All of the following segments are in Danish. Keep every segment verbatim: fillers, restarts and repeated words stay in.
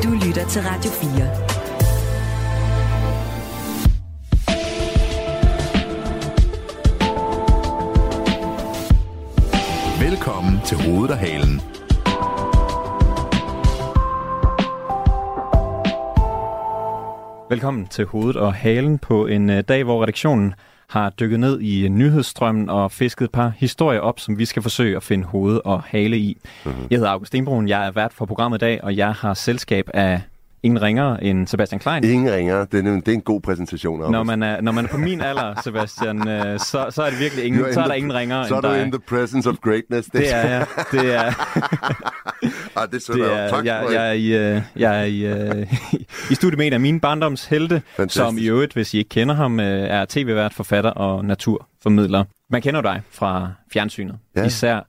Du lytter til Radio fire. Velkommen til Hovedet og Halen. Velkommen til Hovedet og Halen på en uh, dag, hvor redaktionen har dykket ned i nyhedsstrømmen og fisket et par historier op, som vi skal forsøge at finde hoved og hale i. Mm-hmm. Jeg hedder August Stenbroen, jeg er vært for programmet i dag, og jeg har selskab af ingen ringere end Sebastian Klein. Ingen ringere, det er, det er en god præsentation. August. Når man er, når man er på min alder, Sebastian, øh, så, så er det virkelig ingen, så er der ingen ringere så end dig. Så er du in the presence of greatness. Det er jeg. Det er, ah, det er, det er tak jeg, jeg er i, uh, jeg er i, uh, i studiet med en af mine barndomshelte, Fantastisk. Som i øvrigt, hvis I ikke kender ham, er tv-vært, forfatter og naturformidler. Man kender dig fra fjernsynet, ja. Især.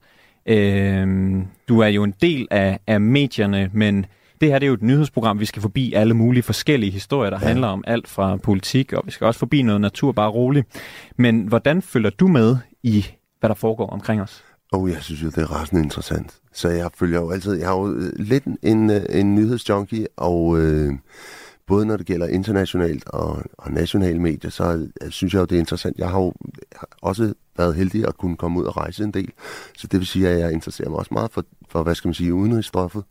Øh, du er jo en del af, af medierne, men det her det er jo et nyhedsprogram, vi skal forbi alle mulige forskellige historier, der ja. handler om alt fra politik, og vi skal også forbi noget natur, bare roligt. Men hvordan følger du med i, hvad der foregår omkring os? Oh, jeg synes jo, det er rasende interessant. Så jeg følger jo altid, jeg er jo lidt en, en nyhedsjunkie, og øh, både når det gælder internationalt og, og nationale medier, så synes jeg jo, det er interessant. Jeg har jo også været heldig at kunne komme ud og rejse en del, så det vil sige, at jeg interesserer mig også meget for, for hvad skal man sige, udenrigsstoffet.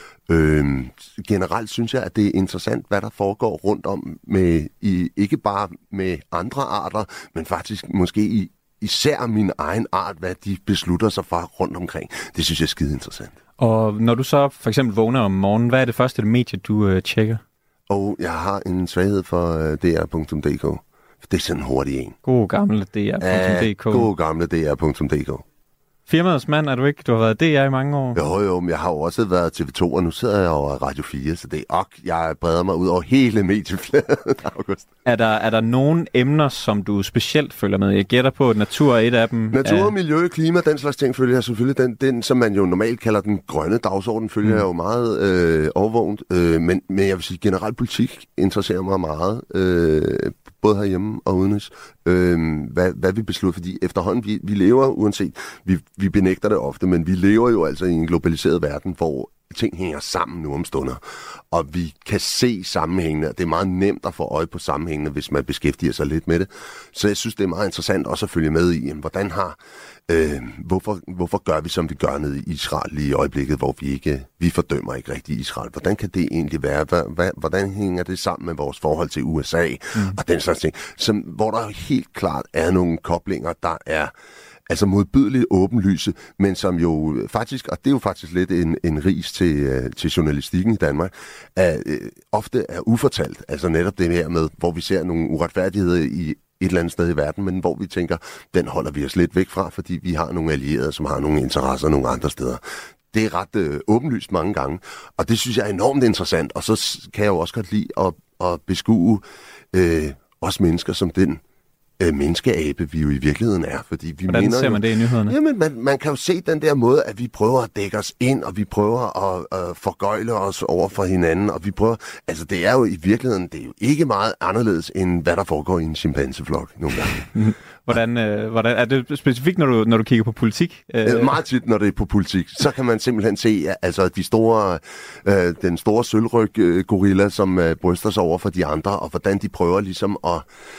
Øhm, generelt synes jeg, at det er interessant, hvad der foregår rundt om, med, i, ikke bare med andre arter, men faktisk måske i, især min egen art, hvad de beslutter sig for rundt omkring. Det synes jeg er skide interessant. Og når du så for eksempel vågner om morgenen, hvad er det første medie, du øh, tjekker? Og jeg har en svaghed for øh, D R punktum d k. Det er sådan en hurtig en. God gamle D R punktum d k. Ja, god gamle D R punktum d k. Firmaets mand er du ikke? Du har været D R i mange år. Jo, jo, men jeg har jo også været T V to, og nu sidder jeg over Radio fire, så det er ok, jeg breder mig ud over hele mediefladen, August. Er der, er der nogle emner, som du specielt følger med? Jeg gætter på, at natur er et af dem. Natur, miljø, klima, den slags ting følger jeg selvfølgelig. Den, den som man jo normalt kalder den grønne dagsorden, følger mm. jeg jo meget øh, overvågent. Øh, men, men jeg vil sige, generelt politik interesserer mig meget. Øh, både herhjemme og udenrigs, øh, hvad, hvad vi beslutter, fordi efterhånden, vi, vi lever, uanset, vi, vi benægter det ofte, men vi lever jo altså i en globaliseret verden, hvor ting hænger sammen nu om stunder, og vi kan se sammenhængene, det er meget nemt at få øje på sammenhængene, hvis man beskæftiger sig lidt med det, så jeg synes, det er meget interessant også at følge med i, hvordan har, øh, hvorfor, hvorfor gør vi, som vi gør nede i Israel lige i øjeblikket, hvor vi ikke, vi fordømmer ikke rigtig Israel, hvordan kan det egentlig være, hvordan hænger det sammen med vores forhold til U S A, mm. og den slags ting, som, hvor der helt klart er nogle koblinger, der er altså modbydeligt åbenlyse, men som jo faktisk, og det er jo faktisk lidt en, en ris til, uh, til journalistikken i Danmark, er, uh, ofte er ufortalt. Altså netop det her med, hvor vi ser nogle uretfærdigheder i et eller andet sted i verden, men hvor vi tænker, den holder vi os lidt væk fra, fordi vi har nogle allierede, som har nogle interesser nogle andre steder. Det er ret øh, åbenlyst mange gange, og det synes jeg er enormt interessant, og så kan jeg jo også godt lide at, at beskue øh, os mennesker som den Øh, menneskeabe, vi jo i virkeligheden er, fordi vi Hvordan mener ser man jo, det i nyhederne? Jamen, man, man kan jo se den der måde, at vi prøver at dække os ind, og vi prøver at øh, forgøjle os over for hinanden, og vi prøver, altså det er jo i virkeligheden, det er jo ikke meget anderledes, end hvad der foregår i en chimpanseflok nogle gange. Hvordan, øh, hvordan, er det specifikt, når du, når du kigger på politik? Øh... Meget tit, når det er på politik, så kan man simpelthen se, altså de store, øh, den store sølvryg-gorilla, som øh, bryster sig over for de andre, og hvordan de prøver ligesom at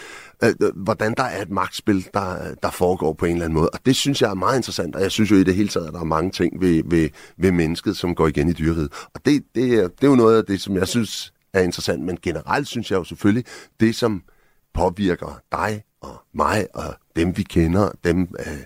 hvordan der er et magtspil, der, der foregår på en eller anden måde. Og det synes jeg er meget interessant, og jeg synes jo i det hele taget, at der er mange ting ved, ved, ved mennesket, som går igen i dyreriget. Og det, det, er, det er jo noget af det, som jeg synes er interessant, men generelt synes jeg jo selvfølgelig, det som påvirker dig og mig og dem vi kender, dem øh,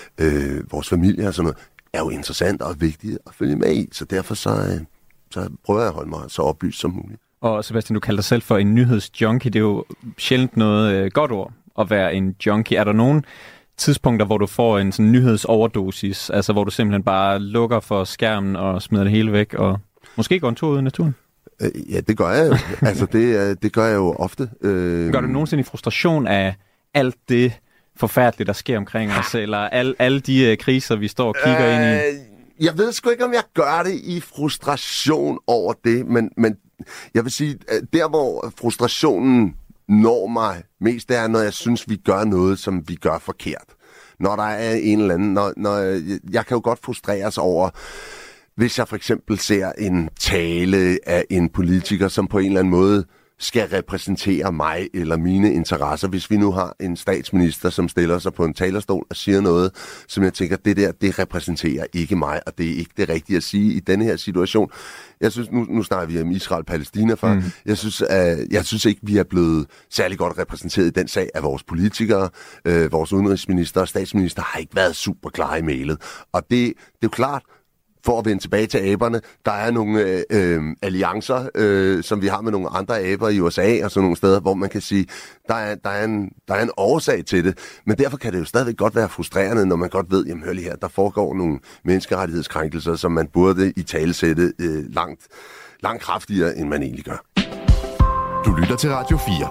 øh, vores familie og sådan noget, er jo interessant og vigtigt at følge med i. Så derfor så, øh, så prøver jeg at holde mig så oplyst som muligt. Og Sebastian, du kalder dig selv for en nyhedsjunkie. Det er jo sjældent noget øh, godt ord at være en junkie. Er der nogen tidspunkter, hvor du får en sådan nyhedsoverdosis, altså hvor du simpelthen bare lukker for skærmen og smider det hele væk, og måske går en tur ud i naturen? Ja, det gør jeg jo. altså, det, det gør jeg jo ofte. Øh... Gør du nogensinde i frustration af alt det forfærdelige, der sker omkring os, eller al, alle de uh, kriser, vi står og kigger øh... ind i? Jeg ved sgu ikke, om jeg gør det i frustration over det, men, men jeg vil sige, der hvor frustrationen når mig mest, det er, når jeg synes, vi gør noget, som vi gør forkert. Når der er en eller anden, når, når jeg kan jo godt frustreres over hvis jeg for eksempel ser en tale af en politiker, som på en eller anden måde skal repræsentere mig eller mine interesser. Hvis vi nu har en statsminister, som stiller sig på en talerstol og siger noget, som jeg tænker, det der, det repræsenterer ikke mig, og det er ikke det rigtige at sige i denne her situation. Jeg synes, nu, nu snakker vi om Israel-Palæstina før. Mm. Jeg synes, at, jeg synes ikke, vi er blevet særlig godt repræsenteret i den sag af vores politikere. Øh, vores udenrigsminister og statsminister har ikke været super klare i mailet. Og det, det er jo klart, for at vende tilbage til aberne, der er nogle øh, øh, alliancer, øh, som vi har med nogle andre aber i U S A og sådan nogle steder, hvor man kan sige, der er, der er, en, der er en årsag til det. Men derfor kan det jo stadigvæk godt være frustrerende, når man godt ved, jamen hør lige her, der foregår nogle menneskerettighedskrænkelser, som man burde i talesætte øh, langt, langt kraftigere, end man egentlig gør. Du lytter til Radio fire.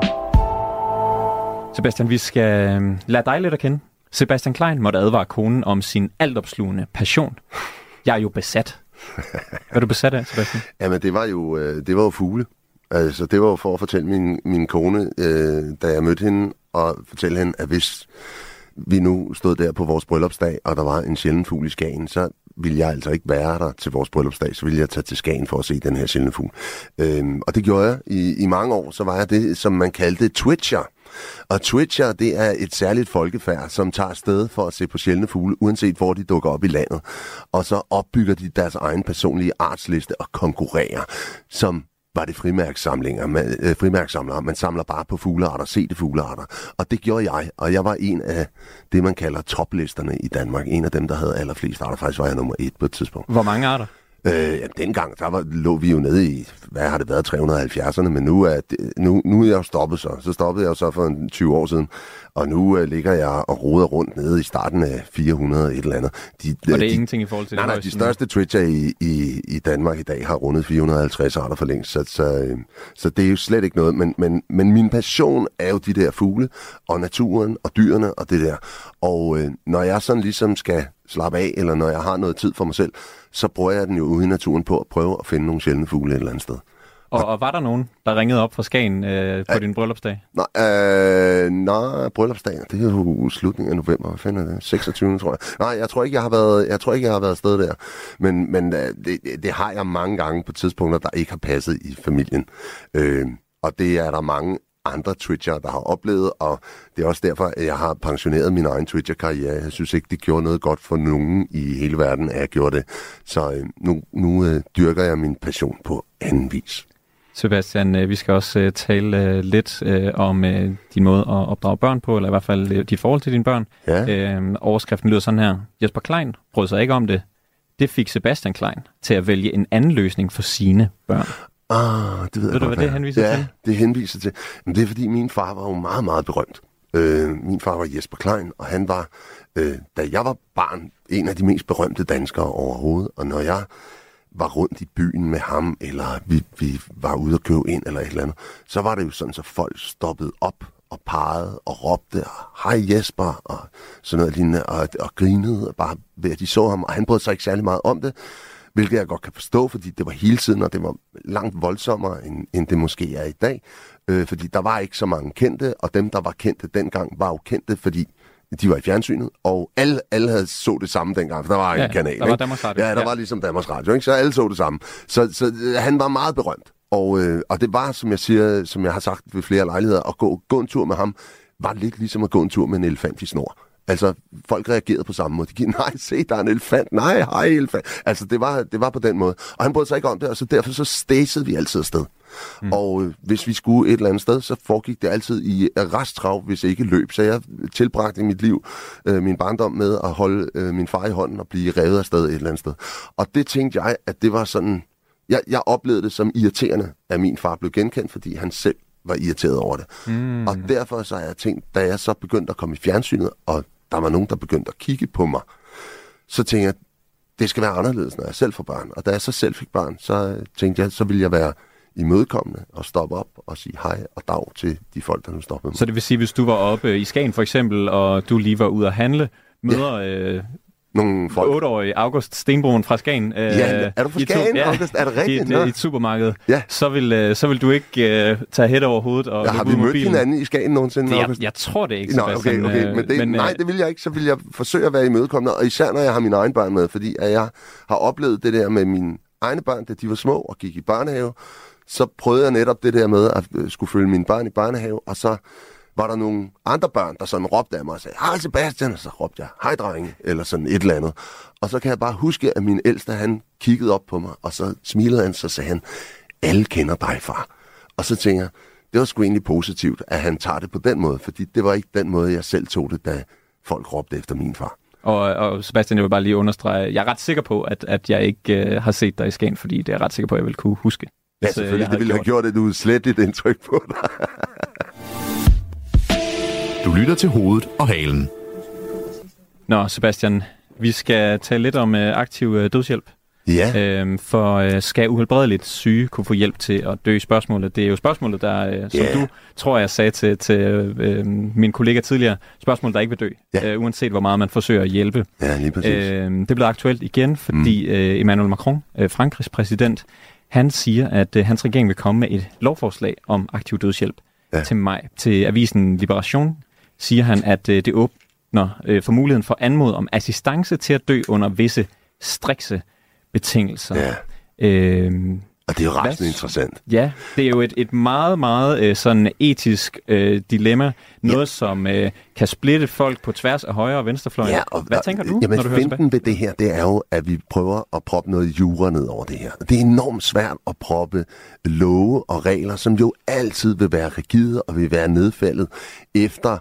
Sebastian, vi skal lade dig lidt at kende. Sebastian Klein måtte advare konen om sin altopslugende passion. Jeg er jo besat. Hvad er du besat af, Sebastian? Jamen, det var jo, det var jo fugle. Altså, det var jo for at fortælle min, min kone, øh, da jeg mødte hende, og fortælle hende, at hvis vi nu stod der på vores bryllupsdag, og der var en sjælden fugl i Skagen, så ville jeg altså ikke være der til vores bryllupsdag, så ville jeg tage til Skagen for at se den her sjældne fugl. Øhm, og det gjorde jeg i, i mange år. Så var jeg det, som man kaldte twitcher. Og twitcher, det er et særligt folkefærd, som tager afsted for at se på sjældne fugle, uanset hvor de dukker op i landet. Og så opbygger de deres egen personlige artsliste og konkurrerer, som var det frimærkssamlinger. Man, øh, frimærksamlere. Man samler bare på fuglearter, sete fuglearter. Og det gjorde jeg, og jeg var en af det, man kalder toplisterne i Danmark. En af dem, der havde allerflest arter. Faktisk var jeg nummer et på et tidspunkt. Hvor mange arter? Øh, ja, dengang, der var, lå vi jo nede i, hvad har det været, tre hundrede og halvfjerdserne, men nu er, det, nu, nu er jeg jo stoppet så. Så stoppede jeg jo så for en tyve år siden, og nu øh, ligger jeg og roder rundt nede i starten af fire hundrede et eller andet. De, og det er de, ingenting i forhold til nej, det? Nej, de største twitcher i, i, i Danmark i dag har rundet fire hundrede og halvtreds arter for længst, så, så, så det er jo slet ikke noget. Men, men, men min passion er jo de der fugle, og naturen, og dyrene, og det der. Og øh, når jeg sådan ligesom skal slappe af, eller når jeg har noget tid for mig selv, så bruger jeg den jo ude i naturen på at prøve at finde nogle sjældne fugle et eller andet sted. Og, og var der nogen, der ringede op fra Skagen øh, på ja, din bryllupsdag? Nej, øh, nej, bryllupsdagen, det er jo slutningen af november, hvad fanden er det? seksogtyvende tror jeg. Nej, jeg tror ikke, jeg har været, jeg tror ikke, jeg har været afsted der. Men, men det, det har jeg mange gange på tidspunkter, der ikke har passet i familien. Øh, og det er der mange andre Twitcher, der har oplevet, og det er også derfor, at jeg har pensioneret min egen Twitcher-karriere. Jeg synes ikke, det gjorde noget godt for nogen i hele verden, at jeg gjorde det. Så øh, nu, nu øh, dyrker jeg min passion på anden vis. Sebastian, øh, vi skal også øh, tale øh, lidt øh, om øh, din måde at opdrage børn på, eller i hvert fald øh, dit forhold til dine børn. Ja. Øh, overskriften lyder sådan her. Jesper Klein brød sig ikke om det. Det fik Sebastian Klein til at vælge en anden løsning for sine børn. Ah, det ved, ved jeg du, hvad det henviser ja, til? Ja, det henviser til. Men det er, fordi min far var jo meget, meget berømt. Øh, min far var Jesper Klein, og han var, øh, da jeg var barn, en af de mest berømte danskere overhovedet. Og når jeg var rundt i byen med ham, eller vi, vi var ude at købe ind, eller et eller andet, så var det jo sådan, så folk stoppede op og pegede og råbte, hej Jesper, og sådan noget lignende, og, og grinede, bare ved at de så ham, og han brød sig ikke særlig meget om det. Hvilket jeg godt kan forstå, fordi det var hele tiden, og det var langt voldsommere, end, end det måske er i dag. Øh, fordi der var ikke så mange kendte, og dem, der var kendte dengang, var jo kendte, fordi de var i fjernsynet, og alle, alle havde så det samme dengang, for der var ja, en kanal. Der var Danmarks Radio. Ja, der ja. var ligesom Danmarks Radio, ikke? Så alle så det samme. Så, så øh, han var meget berømt. Og, øh, og det var, som jeg siger, som jeg har sagt ved flere lejligheder, at gå, gå en tur med ham, var lidt ligesom at gå en tur med en elefant i snor. Altså, folk reagerede på samme måde. De gik, nej, se, der er en elefant. Nej, hej, elefant. Altså, det var, det var på den måde. Og han brød sig ikke om det, og så derfor så stæsede vi altid afsted. Mm. Og øh, hvis vi skulle et eller andet sted, så foregik det altid i resttrav, hvis ikke løb. Så jeg tilbragte mit liv, øh, min barndom med at holde øh, min far i hånden og blive revet afsted et eller andet sted. Og det tænkte jeg, at det var sådan... Jeg, jeg oplevede det som irriterende, at min far blev genkendt, fordi han selv var irriteret over det. Mm. Og derfor så har jeg tænkt, da jeg så begyndte at komme i fjernsynet, og der var nogen, der begyndte at kigge på mig, så tænkte jeg, det skal være anderledes, når jeg selv får børn. Og da jeg så selv fik børn, så tænkte jeg, så ville jeg være imødekommende og stoppe op og sige hej og dag til de folk, der nu stopper med. Så det vil sige, hvis du var oppe i Skagen for eksempel, og du lige var ude at handle, møder... Ja. Øh nogle folk. otteårige August Stenbroen fra Skagen. Øh, ja, er du fra Skagen, ja, August? Er det rigtigt? I et, i et supermarked. Ja. Så, vil, øh, så vil du ikke øh, tage hæt over hovedet og ja, har vi mødt mobilen. hinanden i Skagen nogensinde, det, August? Jeg, jeg tror det ikke, Nå, okay, okay. Men det, men, nej, det vil jeg ikke. Så vil jeg forsøge at være imødekommende, og især når jeg har mine egne børn med, fordi at jeg har oplevet det der med mine egne børn, da de var små og gik i børnehave. Så prøvede jeg netop det der med at skulle følge mine børn i børnehave, og så var der nogle andre børn, der sådan råbte af mig og sagde, hej Sebastian, og så råbte jeg, hej drenge, eller sådan et eller andet. Og så kan jeg bare huske, at min ældste, han kiggede op på mig, og så smilede han, så sagde han, alle kender dig, far. Og så tænker jeg, det var sgu egentlig positivt, at han tager det på den måde, fordi det var ikke den måde, jeg selv tog det, da folk råbte efter min far. Og, og Sebastian, jeg vil bare lige understrege, jeg er ret sikker på, at, at jeg ikke øh, har set dig i Skagen, fordi det er jeg ret sikker på, at jeg vil kunne huske. Ja, selvfølgelig. Det ville have gjort et udsletteligt indtryk på dig. Du lytter til Hovedet og Halen. Nå, Sebastian, vi skal tale lidt om øh, aktiv øh, dødshjælp. Ja. Øhm, for øh, skal uhelbredeligt syge kunne få hjælp til at dø? Spørgsmålet, det er jo spørgsmålet, der, øh, som yeah. du tror, jeg sagde til, til øh, min kollega tidligere, spørgsmål, der ikke vil dø, yeah. øh, uanset hvor meget man forsøger at hjælpe. Ja, lige præcis. Øh, det er blevet aktuelt igen, fordi mm. øh, Emmanuel Macron, øh, Frankrigs præsident, han siger, at øh, hans regering vil komme med et lovforslag om aktiv dødshjælp ja. til maj. Til avisen Liberation siger han, at øh, det åbner øh, for muligheden for anmod om assistance til at dø under visse strikse betingelser. Ja. Øhm, og det er jo ret interessant. Ja, det er jo et, et meget, meget øh, sådan etisk øh, dilemma. Noget, ja. som øh, kan splitte folk på tværs af højre- og venstrefløjen. Ja, og, Hvad tænker du, jamen, når du hører tilbage? Jamen, ved det her, det er jo, at vi prøver at proppe noget jura ned over det her. Det er enormt svært at proppe love og regler, som jo altid vil være rigide og vil være nedfældet efter,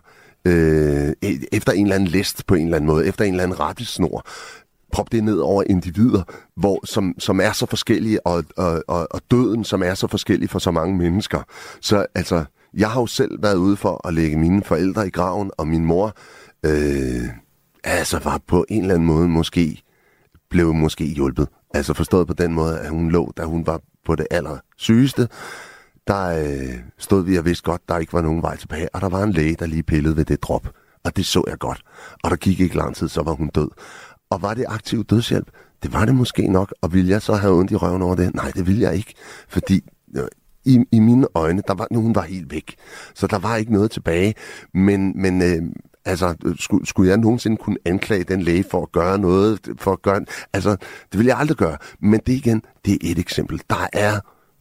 øh, efter en eller anden list på en eller anden måde, efter en eller anden rettesnor. Prop det ned over individer, hvor, som, som er så forskellige, og, og, og, og døden, som er så forskellig for så mange mennesker. Så altså, jeg har jo selv været ude for at lægge mine forældre i graven, og min mor øh, altså var på en eller anden måde måske, blev måske hjulpet. Altså forstået på den måde, at hun lå, da hun var på det allersygeste, der øh, stod vi og vidste godt, der ikke var nogen vej tilbage, og der var en læge, der lige pillede ved det drop. Og det så jeg godt. Og der gik ikke lang tid, så var hun død. Og var det aktiv dødshjælp? Det var det måske nok. Og ville jeg så have ondt i røven over det? Nej, det ville jeg ikke. Fordi øh, i, i mine øjne, der var, hun var helt væk. Så der var ikke noget tilbage. Men, men øh, altså, skulle, skulle jeg nogensinde kunne anklage den læge for at gøre noget? For at gøre, altså, det ville jeg aldrig gøre. Men det igen, det er et eksempel. Der er...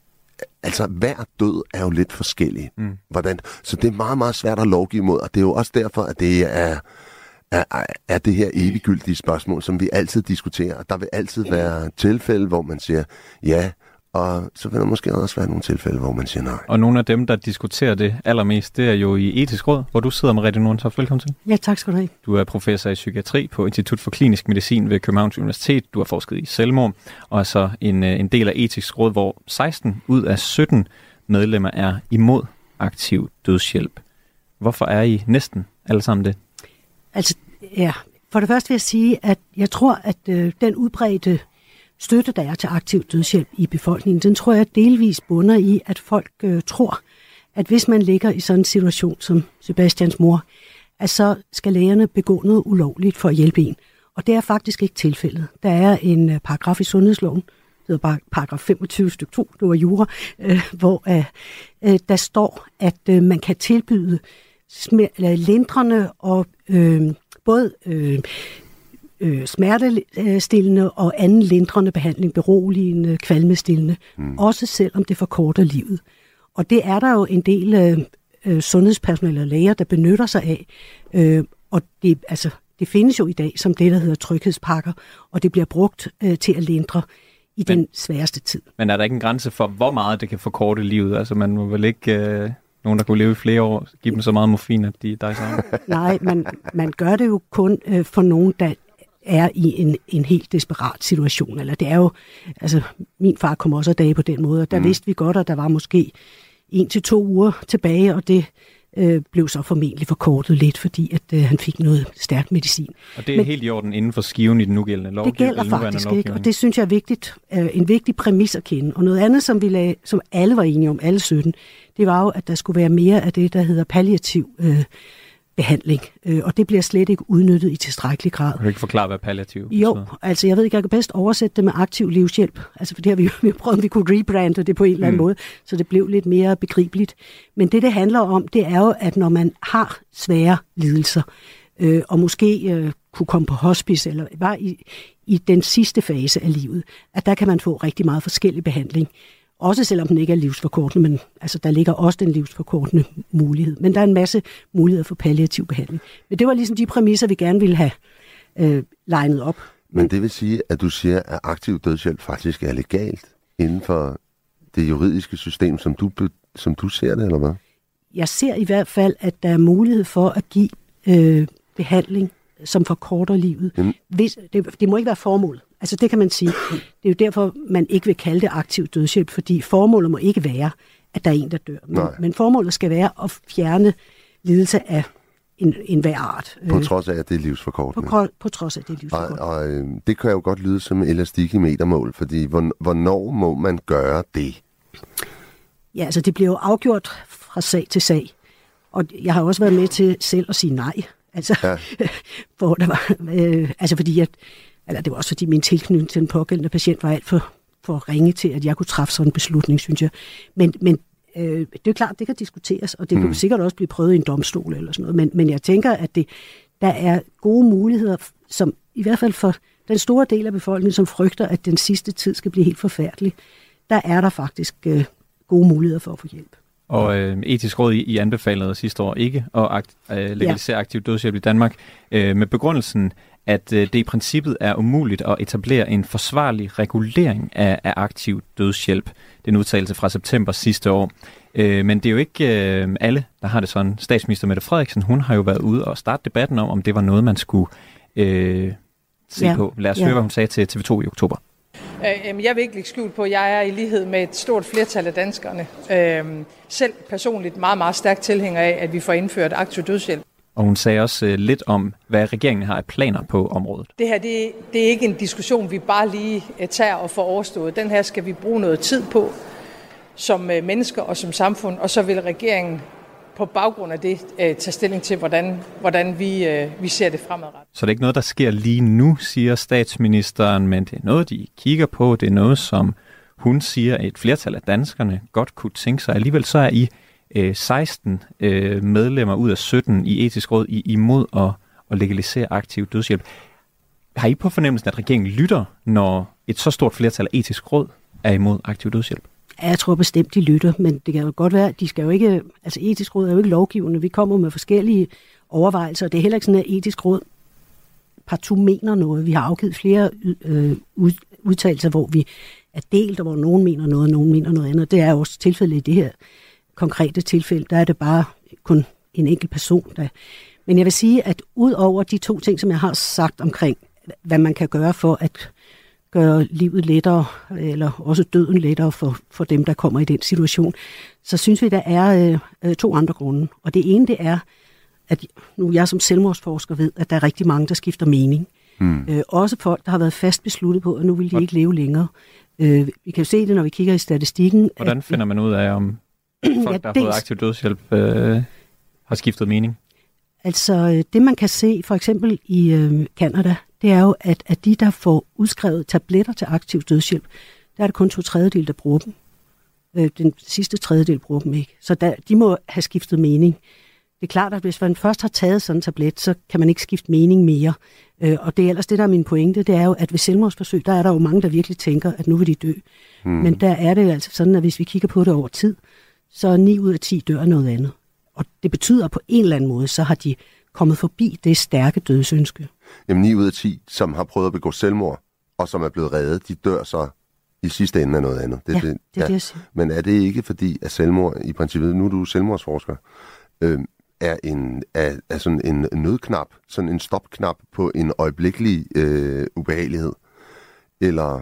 Altså, hver død er jo lidt forskellig. Mm. Hvordan? Så det er meget, meget svært at lovgive imod. Og det er jo også derfor, at det er... Er, er det her eviggyldige spørgsmål, som vi altid diskuterer. Der vil altid være tilfælde, hvor man siger ja, og så vil der måske også være nogle tilfælde, hvor man siger nej. Og nogle af dem, der diskuterer det allermest, det er jo i Etisk Råd, hvor du sidder, Merete Nordentoft. Velkommen til. Ja, tak skal du have. Du er professor i psykiatri på Institut for Klinisk Medicin ved Københavns Universitet. Du har forsket i selvmord, og er så en, en del af Etisk Råd, hvor seksten ud af sytten medlemmer er imod aktiv dødshjælp. Hvorfor er I næsten alle sammen det? Altså, ja. For det første vil jeg sige, at jeg tror, at øh, den udbredte støtte, der er til aktiv dødshjælp i befolkningen, den tror jeg delvis bunder i, at folk øh, tror, at hvis man ligger i sådan en situation som Sebastians mor, at så skal lægerne begå noget ulovligt for at hjælpe en. Og det er faktisk ikke tilfældet. Der er en øh, paragraf i sundhedsloven, det hedder bare paragraf femogtyve stykke to, det var jura, øh, hvor øh, øh, der står, at øh, man kan tilbyde lindrende og øh, både øh, øh, smertestillende og anden lindrende behandling, beroligende, kvalmestillende, mm. også selvom det forkorter livet. Og det er der jo en del øh, sundhedspersonale og læger, der benytter sig af. Øh, og det, altså, det findes jo i dag som det, der hedder tryghedspakker, og det bliver brugt øh, til at lindre i men, den sværeste tid. Men er der ikke en grænse for, hvor meget det kan forkorte livet? Altså man må vel ikke... Øh... Nogen, der kunne leve i flere år, give dem så meget morfin, at de dig sammen? Nej, man, man gør det jo kun øh, for nogen, der er i en, en helt desperat situation. Eller det er jo, altså min far kom også af dage på den måde, og der mm. vidste vi godt, at der var måske en til to uger tilbage, og det øh, blev så formentlig forkortet lidt, fordi at øh, han fik noget stærk medicin. Og det er Men, helt i orden inden for skiven i den nugældende lovgivning? Det gælder faktisk ikke, og det synes jeg er vigtigt, øh, en vigtig præmis at kende. Og noget andet, som, vi lag, som alle var enige om, alle sytten, det var jo, at der skulle være mere af det, der hedder palliativ øh, behandling, øh, og det bliver slet ikke udnyttet i tilstrækkelig grad. Kan du ikke forklare, hvad palliativ betyder? Jo, altså jeg ved ikke, jeg kan bedst oversætte det med aktiv livshjælp, altså for det har vi jo vi har prøvet, om vi kunne rebrande det på en eller anden mm. måde, så det blev lidt mere begribeligt. Men det, det handler om, det er jo, at når man har svære lidelser, øh, og måske øh, kunne komme på hospice, eller var i, i den sidste fase af livet, at der kan man få rigtig meget forskellig behandling. Også selvom den ikke er livsforkortende, men altså, der ligger også den livsforkortende mulighed. Men der er en masse muligheder for palliativ behandling. Men det var ligesom de præmisser, vi gerne ville have øh, legnet op. Men det vil sige, at du siger, at aktiv dødshjælp faktisk er legalt inden for det juridiske system, som du, som du ser det, eller hvad? Jeg ser i hvert fald, at der er mulighed for at give øh, behandling, som forkorter livet. Mm. Hvis, det, det må ikke være formålet. Altså det kan man sige. Det er jo derfor, man ikke vil kalde det aktiv dødshjælp, fordi formålet må ikke være, at der er en, der dør. Men, men formålet skal være at fjerne lidelse af en, en hver art. På trods af, at det er livsforkortende. På, på trods af, at det er livsforkortende. Og, og øh, det kan jo godt lyde som elastik i metermål, fordi hvornår må man gøre det? Ja, altså det bliver jo afgjort fra sag til sag. Og jeg har også været med til selv at sige nej. Altså, ja. hvor der var, øh, altså fordi jeg, eller det var også fordi min tilknytning til den pågældende patient var alt for, for ringe til, at jeg kunne træffe sådan en beslutning, synes jeg. Men, men øh, det er jo klart, det kan diskuteres, og det kan mm. sikkert også blive prøvet i en domstol eller sådan noget. Men, men jeg tænker, at det, der er gode muligheder, som i hvert fald for den store del af befolkningen, som frygter, at den sidste tid skal blive helt forfærdelig, der er der faktisk øh, gode muligheder for at få hjælp. Og øh, etisk råd, I, I anbefalede sidste år ikke at akt, øh, legalisere ja. aktiv dødshjælp i Danmark, øh, med begrundelsen, at øh, det i princippet er umuligt at etablere en forsvarlig regulering af, af aktiv dødshjælp. Det er en udtalelse fra september sidste år. Øh, men det er jo ikke øh, alle, der har det sådan. Statsminister Mette Frederiksen, hun har jo været ude og starte debatten om, om det var noget, man skulle øh, se ja. på. Lad os ja. høre, hvad hun sagde til T V to i oktober. Jeg vil ikke lægge skjul på, at jeg er i lighed med et stort flertal af danskerne. Selv personligt meget, meget stærkt tilhænger af, at vi får indført aktiv dødshjælp. Og hun sagde også lidt om, hvad regeringen har af planer på området. Det her det, det er ikke en diskussion, vi bare lige tager og får overstået. Den her skal vi bruge noget tid på som mennesker og som samfund, og så vil regeringen på baggrund af det tage stilling til, hvordan, hvordan vi, vi ser det fremadrettet. Så det er ikke noget, der sker lige nu, siger statsministeren, men det er noget, de kigger på. Det er noget, som hun siger, et flertal af danskerne godt kunne tænke sig. Alligevel så er I øh, seksten øh, medlemmer ud af sytten i etisk råd I, imod at, at legalisere aktiv dødshjælp. Har I på fornemmelsen, at regeringen lytter, når et så stort flertal af etisk råd er imod aktiv dødshjælp? Jeg tror bestemt, de lytter, men det kan jo godt være, de skal jo ikke, altså etisk råd er jo ikke lovgivende, vi kommer med forskellige overvejelser, og det er heller ikke sådan, at etisk råd partout mener noget. Vi har afgivet flere øh, udtalelser, hvor vi er delt, og hvor nogen mener noget, og nogen mener noget andet. Det er jo også tilfældet i det her konkrete tilfælde, der er det bare kun en enkelt person. Der. Men jeg vil sige, at ud over de to ting, som jeg har sagt omkring, hvad man kan gøre for at gøre livet lettere, eller også døden lettere for, for dem, der kommer i den situation, så synes vi, der er øh, to andre grunde. Og det ene, det er, at nu jeg som selvmordsforsker ved, at der er rigtig mange, der skifter mening. Mm. Øh, også folk, der har været fast besluttet på, at nu vil de ikke leve længere. Øh, vi kan jo se det, når vi kigger i statistikken. Hvordan at, finder man ud af, om folk, ja, der har fået aktiv dødshjælp, øh, har skiftet mening? Altså, det man kan se, for eksempel i øh, Canada, det er jo, at, at de, der får udskrevet tabletter til aktiv dødshjælp, der er det kun to tredjedel, der bruger dem. Øh, den sidste tredjedel bruger dem ikke. Så der, de må have skiftet mening. Det er klart, at hvis man først har taget sådan en tablet, så kan man ikke skifte mening mere. Øh, og det er ellers det, der er min pointe, det er jo, at ved selvmordsforsøg, der er der jo mange, der virkelig tænker, at nu vil de dø. Hmm. Men der er det altså sådan, at hvis vi kigger på det over tid, så ni ud af ti dør noget andet. Og det betyder, at på en eller anden måde, så har de kommet forbi det stærke dødsønske. Jamen ni ud af ti, som har prøvet at begå selvmord, og som er blevet reddet, de dør så i sidste ende af noget andet. Det, ja, det, det er ja. det, jeg siger. Men er det ikke fordi, at selvmord i princippet, nu er du selvmordsforsker, øh, er, en, er, er sådan en nødknap, sådan en stopknap på en øjeblikkelig øh, ubehagelighed? Eller,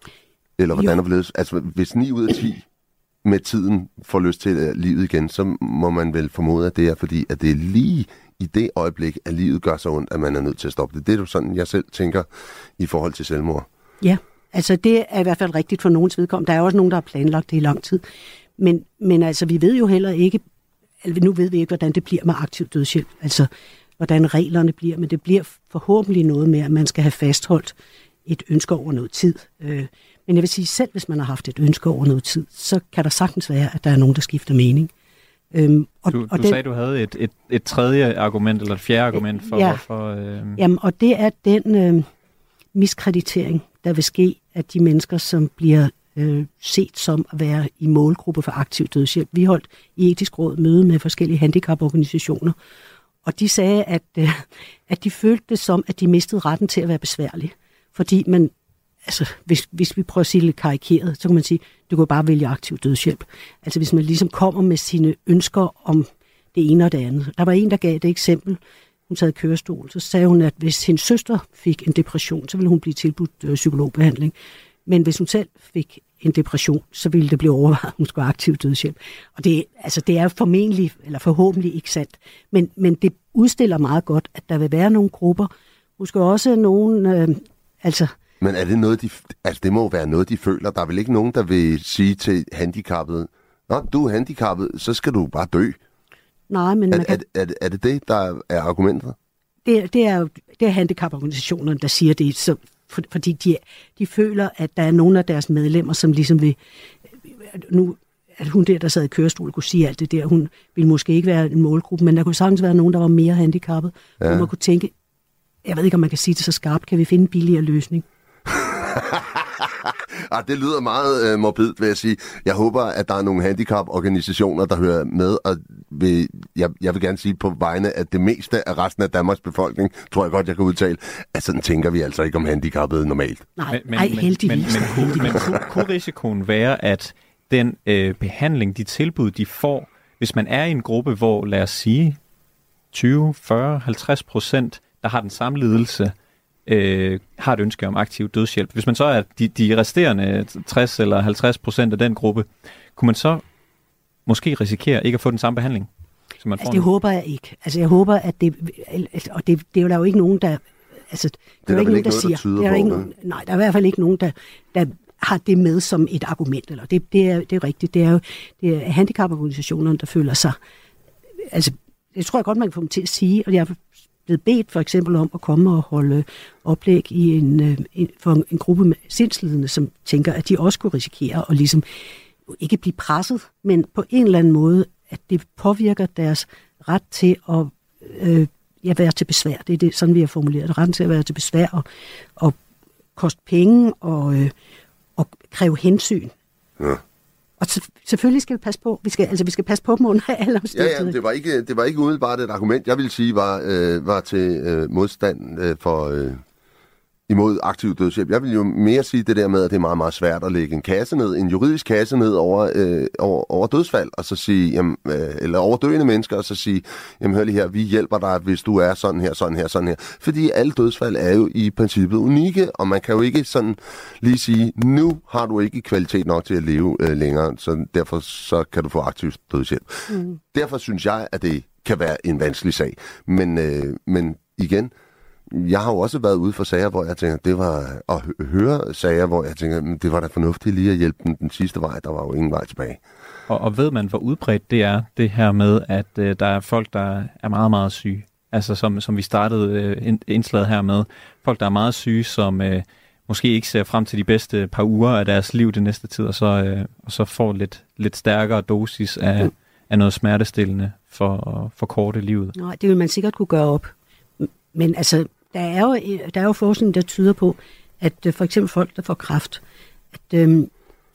eller hvordan er det? Altså, hvis ni ud af ti med tiden får lyst til livet igen, så må man vel formode, at det er fordi, at det er lige i det øjeblik, at livet gør så ondt, at man er nødt til at stoppe det. Det er jo sådan, jeg selv tænker i forhold til selvmord. Ja, altså det er i hvert fald rigtigt for nogens vedkommende. Der er også nogen, der har planlagt det i lang tid. Men, men altså, vi ved jo heller ikke, nu ved vi ikke, hvordan det bliver med aktiv dødshjælp, altså hvordan reglerne bliver, men det bliver forhåbentlig noget med, at man skal have fastholdt et ønske over noget tid. Øh, men jeg vil sige, selv hvis man har haft et ønske over noget tid, så kan der sagtens være, at der er nogen, der skifter mening. Øhm, og, du og du den, sagde, du havde et, et, et tredje argument, eller et fjerde argument for, ja, hvorfor... Øh... Jamen, og det er den øh, miskreditering, der vil ske af de mennesker, som bliver øh, set som at være i målgruppe for aktiv dødshjælp. Vi holdt i Etisk Råd møde med forskellige handicaporganisationer, og de sagde, at, øh, at de følte det som, at de mistede retten til at være besværlig. Fordi man, altså, hvis, hvis vi prøver at sige lidt karikeret, så kan man sige, du kan bare vælge aktiv dødshjælp. Altså hvis man ligesom kommer med sine ønsker om det ene og det andet. Der var en, der gav det eksempel. Hun sad i kørestol, så sagde hun, at hvis hendes søster fik en depression, så ville hun blive tilbudt øh, psykologbehandling. Men hvis hun selv fik en depression, så ville det blive overvejet, at hun skulle have aktiv dødshjælp. Og det, altså, det er formentlig, eller forhåbentlig ikke sandt. Men, men det udstiller meget godt, at der vil være nogle grupper, måske også nogle, øh, altså... Men er det noget, de, altså det må være noget, de føler. Der er vel ikke nogen, der vil sige til handicappede, nå, du er handicappet, så skal du bare dø. Nej, men... Er, Man kan... er, er, er det det, der er argumentet? Det, det er jo det er handicaporganisationerne, der siger det, så, for, fordi de, de føler, at der er nogle af deres medlemmer, som ligesom vil... Nu, at hun der, der sad i kørestol, kunne sige alt det der. Hun ville måske ikke være en målgruppe, men der kunne sagtens være nogen, der var mere handicappet. Ja. Hvor man kunne tænke, jeg ved ikke, om man kan sige det så skarpt, kan vi finde en billigere løsning? ah, det lyder meget øh, morbidt, vil jeg sige. Jeg håber, at der er nogle handicaporganisationer, der hører med, og vil, jeg, jeg vil gerne sige på vegne af det meste af resten af Danmarks befolkning, tror jeg godt, jeg kan udtale, at sådan tænker vi altså ikke om handicappede normalt. Nej, men, ej, heldigvis. Men, men, men, men, men kunne, kunne risikoen være, at den øh, behandling, de tilbud, de får, hvis man er i en gruppe, hvor, lad os sige, tyve, fyrre, halvtreds procent, der har den samme lidelse, øh, har et ønske om aktiv dødshjælp. Hvis man så er de, de resterende tres eller halvtreds procent af den gruppe, kunne man så måske risikere ikke at få den samme behandling? Som man altså, får det nu? håber jeg ikke. Altså, jeg håber, at det... Og det, det er jo der jo ikke nogen, der... Altså, det, det er der ikke nogen, der siger... Der der er ikke nogen, nej, der er i hvert fald ikke nogen, der... der har det med som et argument, eller det, det, er, det er rigtigt. Det er jo det er handicaporganisationerne, der føler sig... Altså, det tror jeg godt, man kan få dem til at sige, og jeg er blevet bedt for eksempel om at komme og holde oplæg i en, en, for en, en gruppe med sindslidende, som tænker, at de også kunne risikere at ligesom ikke blive presset, men på en eller anden måde, at det påvirker deres ret til at øh, ja, være til besvær. Det er det, sådan, vi har formuleret det. Retten til at være til besvær og, og koste penge og... Øh, og kræve hensyn. Ja. Og selvfølgelig skal vi passe på. Vi skal, altså, vi skal passe på dem under alle omstændigheder. Ja, ja, det var ikke, det var ikke umiddelbart et argument, jeg vil sige, var, øh, var til øh, modstand øh, for... Øh, imod aktiv dødshjælp. Jeg vil jo mere sige det der med, at det er meget, meget svært at lægge en kasse ned, en juridisk kasse ned over, øh, over, over dødsfald, og så sige, jamen, øh, eller over døende mennesker, og så sige, jamen hør lige her, vi hjælper dig, hvis du er sådan her, sådan her, sådan her. Fordi alle dødsfald er jo i princippet unikke, og man kan jo ikke sådan lige sige, nu har du ikke kvalitet nok til at leve øh, længere, så derfor så kan du få aktiv dødshjælp. Mm. Derfor synes jeg, at det kan være en vanskelig sag. Men, øh, men igen, jeg har jo også været ude for sager, hvor jeg tænker, det var at høre sager, hvor jeg tænker, det var da fornuftigt lige at hjælpe den, den sidste vej, der var jo ingen vej tilbage. Og, og ved man, hvor udbredt det er, det her med, at øh, der er folk, der er meget, meget syge. Altså som, som vi startede øh, indslaget her med. Folk, der er meget syge, som øh, måske ikke ser frem til de bedste par uger af deres liv det næste tid, og så, øh, og så får lidt, lidt stærkere dosis af, mm. af noget smertestillende for at forkorte livet. Nej, det vil man sikkert kunne gøre op. Men altså, der er jo, der er jo forskning, der tyder på, at for eksempel folk, der får kræft, at øhm,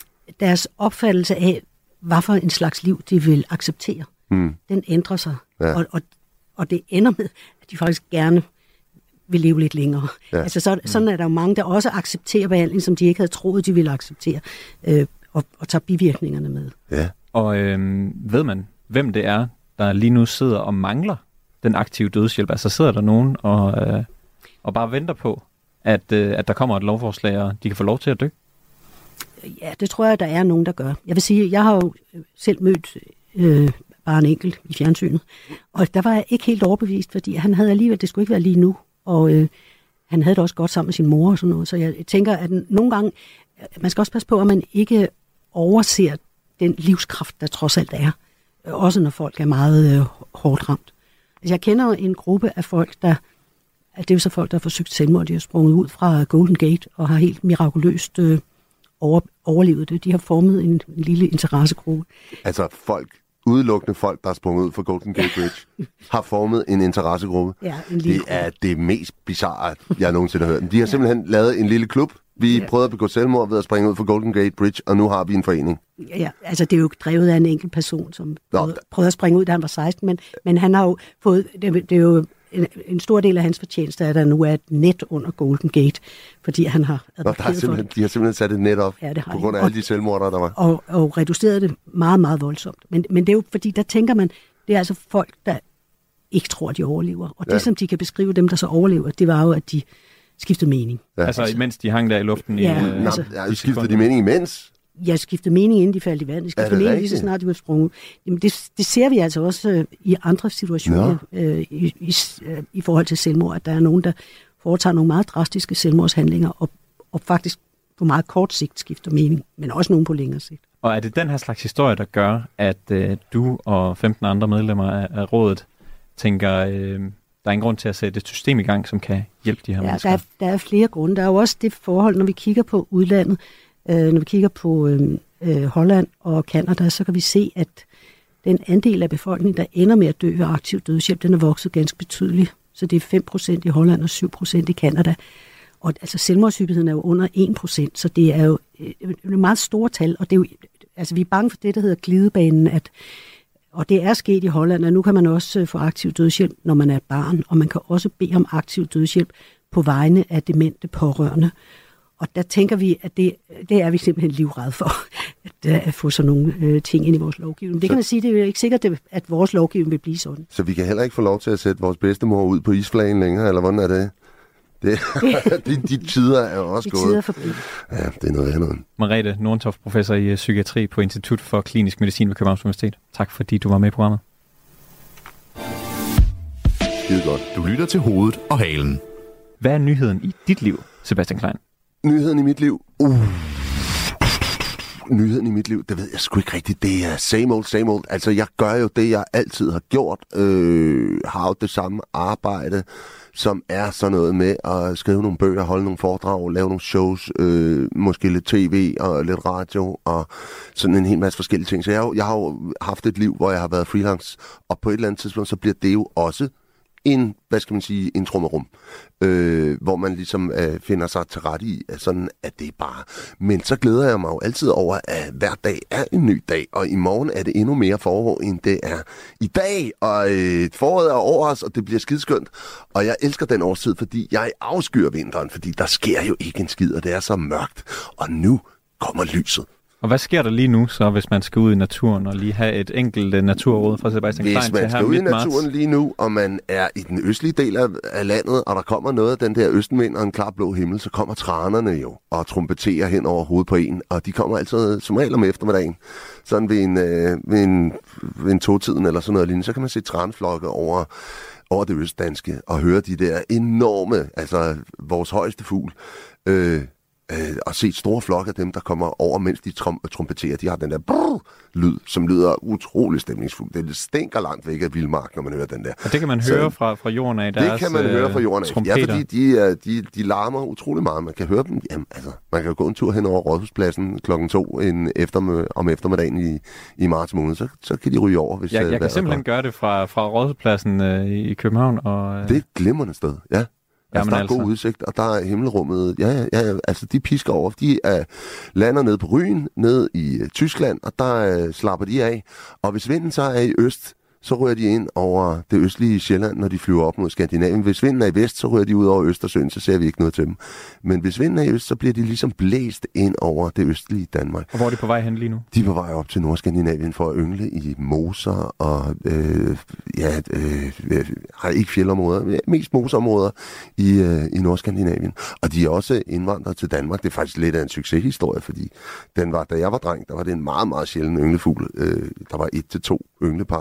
deres opfattelse af, hvad for en slags liv de vil acceptere, mm. den ændrer sig. Ja. Og, og, og det ender med, at de faktisk gerne vil leve lidt længere. Ja. Altså, så, sådan er der jo mange, der også accepterer behandling, som de ikke havde troet, de ville acceptere, øh, og, og tager bivirkningerne med. Ja. Og øh, ved man, hvem det er, der lige nu sidder og mangler den aktive dødshjælp? Altså sidder der nogen og, øh, og bare venter på, at, øh, at der kommer et lovforslag, og de kan få lov til at dø? Ja, det tror jeg, der er nogen, der gør. Jeg vil sige, jeg har jo selv mødt øh, bare en enkelt i fjernsynet, og der var jeg ikke helt overbevist, fordi han havde alligevel, det skulle ikke være lige nu, og øh, han havde det også godt sammen med sin mor og sådan noget, så jeg tænker, at nogle gange, man skal også passe på, at man ikke overser den livskraft, der trods alt er også når folk er meget øh, hårdt ramt. Altså, jeg kender en gruppe af folk, der, at det er jo så folk, der har forsøgt selvmord, de har sprunget ud fra Golden Gate og har helt mirakuløst øh, over, overlevet det. De har formet en, en lille interessegruppe. Altså folk, udelukkende folk, der er sprunget ud fra Golden Gate Bridge, har formet en interessegruppe. Ja, en lille det er det mest bizarre, jeg nogensinde har hørt. De har simpelthen ja. lavet en lille klub. Vi ja. prøvede at begå selvmord ved at springe ud fra Golden Gate Bridge, og nu har vi en forening. Ja, altså det er jo drevet af en enkelt person, som prøvede, prøvede at springe ud, da han var seksten, men, men han har jo fået, det, det er jo en, en stor del af hans fortjeneste, at der nu er et net under Golden Gate, fordi han har advokeret for det. De har simpelthen sat et net op, ja, det på grund af og, alle de selvmordere, der var. Og, og reduceret det meget, meget voldsomt. Men, men det er jo fordi, der tænker man, det er altså folk, der ikke tror, de overlever. Og det, ja. som de kan beskrive dem, der så overlever, det var jo, at de skiftede mening. Ja. Altså, mens de hang der i luften? Ja, i, altså, ja, skiftede de mening imens? Jeg skiftede mening, inden de faldt i vand. De skiftede mening lige så snart de var sprunget. Jamen, det, det ser vi altså også øh, i andre situationer øh, i, i, øh, i forhold til selvmord, at der er nogen, der foretager nogle meget drastiske selvmordshandlinger og, og faktisk på meget kort sigt skifter mening, men også nogen på længere sigt. Og er det den her slags historie, der gør, at øh, du og femten andre medlemmer af, af rådet tænker, øh, der er ingen grund til at sætte et system i gang, som kan hjælpe de her ja, mennesker? Der er, der er flere grunde. Der er jo også det forhold, når vi kigger på udlandet, øh, når vi kigger på øh, øh, Holland og Canada, så kan vi se, at den andel af befolkningen, der ender med at dø ved aktiv dødshjælp, den er vokset ganske betydeligt. Så det er fem procent i Holland og syv procent i Canada. Og altså selvmordshyppigheden er jo under en procent, så det er jo et meget store tal. Og det er jo, altså vi er bange for det, der hedder glidebanen, at og det er sket i Holland, og nu kan man også få aktiv dødshjælp, når man er et barn, og man kan også bede om aktiv dødshjælp på vegne af demente pårørende. Og der tænker vi, at det, det er vi simpelthen livredde for, at, at få sådan nogle øh, ting ind i vores lovgivning. Det så, kan man sige, det er jo ikke sikkert, at vores lovgivning vil blive sådan. Så vi kan heller ikke få lov til at sætte vores bedstemor ud på isflagen længere, eller hvordan er det? Det, de, de tider er jo også de gået. Tider forbi. Ja, det er noget andet. Merete Nordentoft, professor i psykiatri på Institut for Klinisk Medicin ved Københavns Universitet. Tak fordi du var med i programmet. Skide godt. Du lytter til Hovedet og Halen. Hvad er nyheden i dit liv, Sebastian Klein? Nyheden i mit liv? Uh. Nyheden i mit liv, det ved jeg sgu ikke rigtigt. Det er same old, same old. Altså, jeg gør jo det, jeg altid har gjort. Øh, har jo det samme arbejde, som er sådan noget med at skrive nogle bøger, holde nogle foredrag, lave nogle shows, øh, måske lidt tv og lidt radio og sådan en hel masse forskellige ting. Så jeg, jeg har jo haft et liv, hvor jeg har været freelance, og på et eller andet tidspunkt, så bliver det jo også en, hvad skal man sige, en trummerum, øh, hvor man ligesom øh, finder sig til rette i, at sådan at det er bare. Men så glæder jeg mig jo altid over, at hver dag er en ny dag, og i morgen er det endnu mere forår, end det er i dag, og øh, foråret er over os, og det bliver skideskønt, og jeg elsker den årstid, fordi jeg afskyr vinteren, fordi der sker jo ikke en skid, og det er så mørkt, og nu kommer lyset. Og hvad sker der lige nu, så hvis man skal ud i naturen og lige have et enkelt naturråd fra Sebastian Klein til her Hvis man skal ud i naturen marts. lige nu, og man er i den østlige del af, af landet, og der kommer noget af den der østenvind og en klar blå himmel, så kommer tranerne jo og trompeterer hen over hovedet på en, og de kommer altid som regel om eftermiddagen. Sådan ved en, øh, ved en, ved en togtiden eller sådan noget lignende, så kan man se tranflokke over, over det østdanske og høre de der enorme, altså vores højeste fugl, øh, Øh, og set store flokke af dem, der kommer over, mens de trom- trompeterer. De har den der brrr, lyd, som lyder utrolig stemningsfuldt. Det stinker langt væk af vildmark, når man hører den der. Og det kan man høre fra, fra jorden af deres Det kan man øh, høre fra jorden af. trompeter. Ja, fordi de, de, de larmer utrolig meget. Man kan høre dem. Jamen, altså, man kan gå en tur hen over Rådhuspladsen klokken to en eftermø- om eftermiddagen i, i marts måned. Så, så kan de ryge over, hvis Jeg, jeg øh, kan simpelthen gøre det fra, fra Rådhuspladsen øh, i København. Og, øh... Det er et glimrende sted, ja. Altså, der er altså. god udsigt, og der er himmelrummet. Ja, ja, ja, altså de pisker over. De er, lander nede på Ryn, nede i uh, Tyskland, og der uh, slapper de af. Og hvis vinden så er i øst, så rører de ind over det østlige Sjælland, når de flyver op mod Skandinavien. Hvis vinden er i vest, så rører de ud over Østersøen, så ser vi ikke noget til dem. Men hvis vinden er i øst, så bliver de ligesom blæst ind over det østlige Danmark. Og hvor er de på vej hen lige nu? De er på vej op til Nordskandinavien for at yngle i moser og øh, ja, øh, har ikke fjeldområder, mest moserområder i, øh, i Nordskandinavien. Og de er også indvandret til Danmark. Det er faktisk lidt af en succeshistorie, fordi den var, da jeg var dreng, der var det en meget, meget sjælden ynglefugl. Øh, der var et til to ynglepar i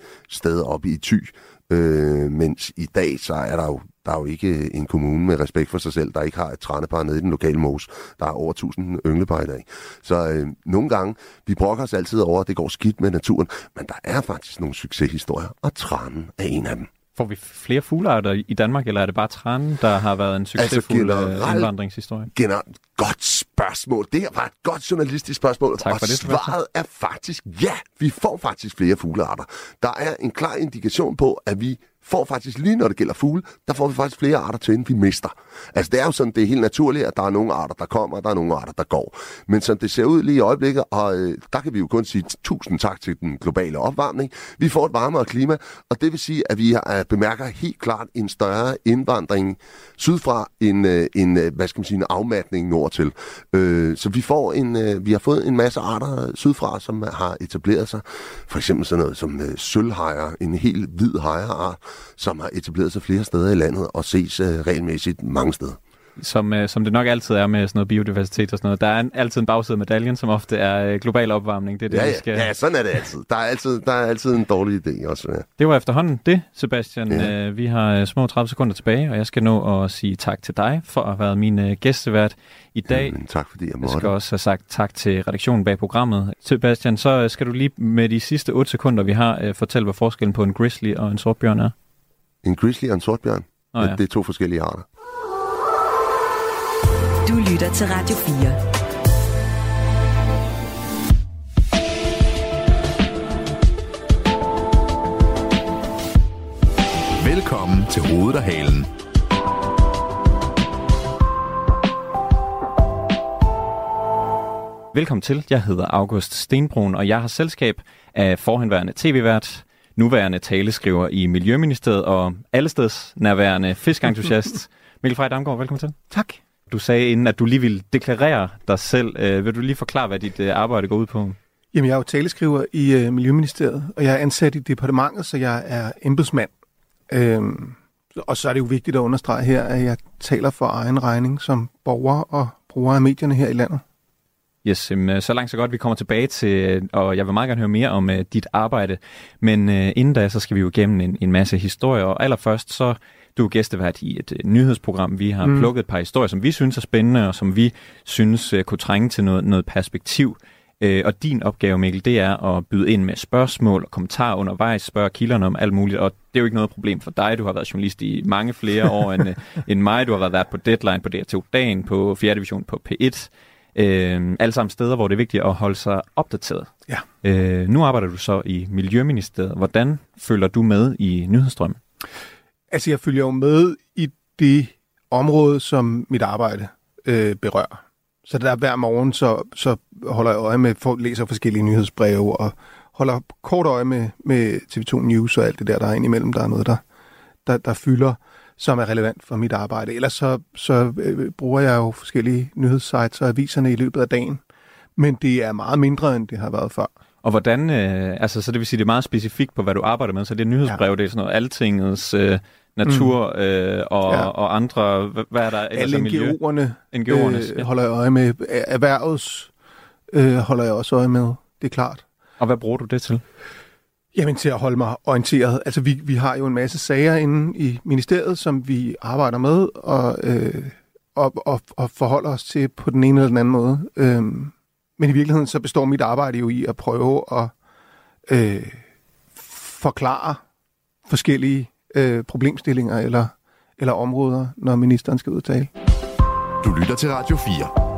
sted oppe i Thy. Øh, mens i dag, så er der jo, der er jo ikke en kommune med respekt for sig selv, der ikke har et tranepar nede i den lokale mose. Der er over tusind ynglepar i dag. Så øh, nogle gange, vi brokker os altid over, at det går skidt med naturen, men der er faktisk nogle succeshistorier, og tranen er en af dem. Får vi flere fuglearter i Danmark, eller er det bare tranen, der har været en succesfuld altså indvandringshistorie? Generelt, godt spørgsmål. Det her var et godt journalistisk spørgsmål. Tak for og det, svaret er faktisk ja. Vi får faktisk flere fuglearter. Der er en klar indikation på, at vi får faktisk lige når det gælder fugle, der får vi faktisk flere arter til, end vi mister. Altså det er jo sådan, det er helt naturligt, at der er nogle arter, der kommer, og der er nogle arter, der går. Men som det ser ud lige i øjeblikket, og øh, der kan vi jo kun sige tusind tak til den globale opvarmning. Vi får et varmere klima, og det vil sige, at vi har, bemærker helt klart en større indvandring sydfra, en, øh, en hvad skal man sige, en afmatning nordtil. Øh, så vi får en, øh, vi har fået en masse arter sydfra, som har etableret sig. For eksempel sådan noget som øh, sølvhajer, en helt hvid hajerart, som har etableret sig flere steder i landet og ses uh, regelmæssigt mange steder. Som, uh, som det nok altid er med sådan noget biodiversitet og sådan noget. Der er en, altid en bagside af medaljen, som ofte er uh, global opvarmning. Det er det, ja, vi skal... ja, sådan er det altid. Der er altid, der er altid en dårlig idé også. Ja. Det var efterhånden det, Sebastian. Ja. Uh, vi har uh, små tredive sekunder tilbage, og jeg skal nå at sige tak til dig for at have været min uh, gæstevært i dag. Jamen, tak fordi jeg måtte. Jeg skal også have sagt tak til redaktionen bag programmet. Sebastian, så uh, skal du lige med de sidste otte sekunder, vi har, uh, fortælle, hvad forskellen på en grizzly og en sortbjørn er. En grizzly og en sortbjørn? Oh, ja. Det er to forskellige arter. Du lytter til Radio fire. Velkommen til Hovedet og Halen. Velkommen til. Jeg hedder August Stenbrun, og jeg har selskab af forhenværende tv-vært, nuværende taleskriver i Miljøministeriet og allesteds nærværende fiskentusiast. Mikkel Frey Damgaard, velkommen til. Tak. Du sagde inden, at du lige ville deklarere dig selv. Øh, vil du lige forklare, hvad dit øh, arbejde går ud på? Jamen, jeg er jo taleskriver i øh, Miljøministeriet, og jeg er ansat i departementet, så jeg er embedsmand. Øhm, og så er det jo vigtigt at understrege her, at jeg taler for egen regning som borger og bruger af medierne her i landet. Yes, øh, så langt så godt. Vi kommer tilbage til, og jeg vil meget gerne høre mere om øh, dit arbejde. Men øh, inden da, så skal vi jo igennem en, en masse historier. Og allerførst, så du er gæstevært i et øh, nyhedsprogram. Vi har mm. plukket et par historier, som vi synes er spændende, og som vi synes øh, kunne trænge til noget, noget perspektiv. Øh, og din opgave, Mikkel, det er at byde ind med spørgsmål og kommentarer undervejs, spørge kilderne om alt muligt. Og det er jo ikke noget problem for dig. Du har været journalist i mange flere år end, end mig. Du har været vært på Deadline, på D R to-dagen, på fjerde division på P et. Øh, alle sammen steder, hvor det er vigtigt at holde sig opdateret. Ja. Øh, nu arbejder du så i Miljøministeriet. Hvordan følger du med i nyhedsstrømmen? Altså, jeg følger jo med i det område, som mit arbejde øh, berører. Så der hver morgen, så, så holder jeg øje med, for, læser forskellige nyhedsbreve og holder kort øje med, med T V to News og alt det der, der er indimellem. Der er noget, der, der, der fylder, som er relevant for mit arbejde. Ellers så, så øh, bruger jeg jo forskellige nyhedssites og aviserne i løbet af dagen. Men det er meget mindre, end det har været før. Og hvordan, øh, altså så det vil sige, det er meget specifikt på, hvad du arbejder med. Så det er nyhedsbrev, ja. Det er sådan noget Altingets øh, natur mm. øh, og, ja. og andre, hvad, hvad er der ellers af miljø? Alle N G O'erne øh, ja. holder jeg øje med. Erhvervets øh, holder jeg også øje med, det er klart. Og hvad bruger du det til? Jamen til at holde mig orienteret. Altså vi, vi har jo en masse sager inde i ministeriet, som vi arbejder med og, øh, og, og, og forholder os til på den ene eller den anden måde. Øhm, men i virkeligheden så består mit arbejde jo i at prøve at øh, forklare forskellige øh, problemstillinger eller, eller områder, når ministeren skal udtale. Du lytter til Radio fire.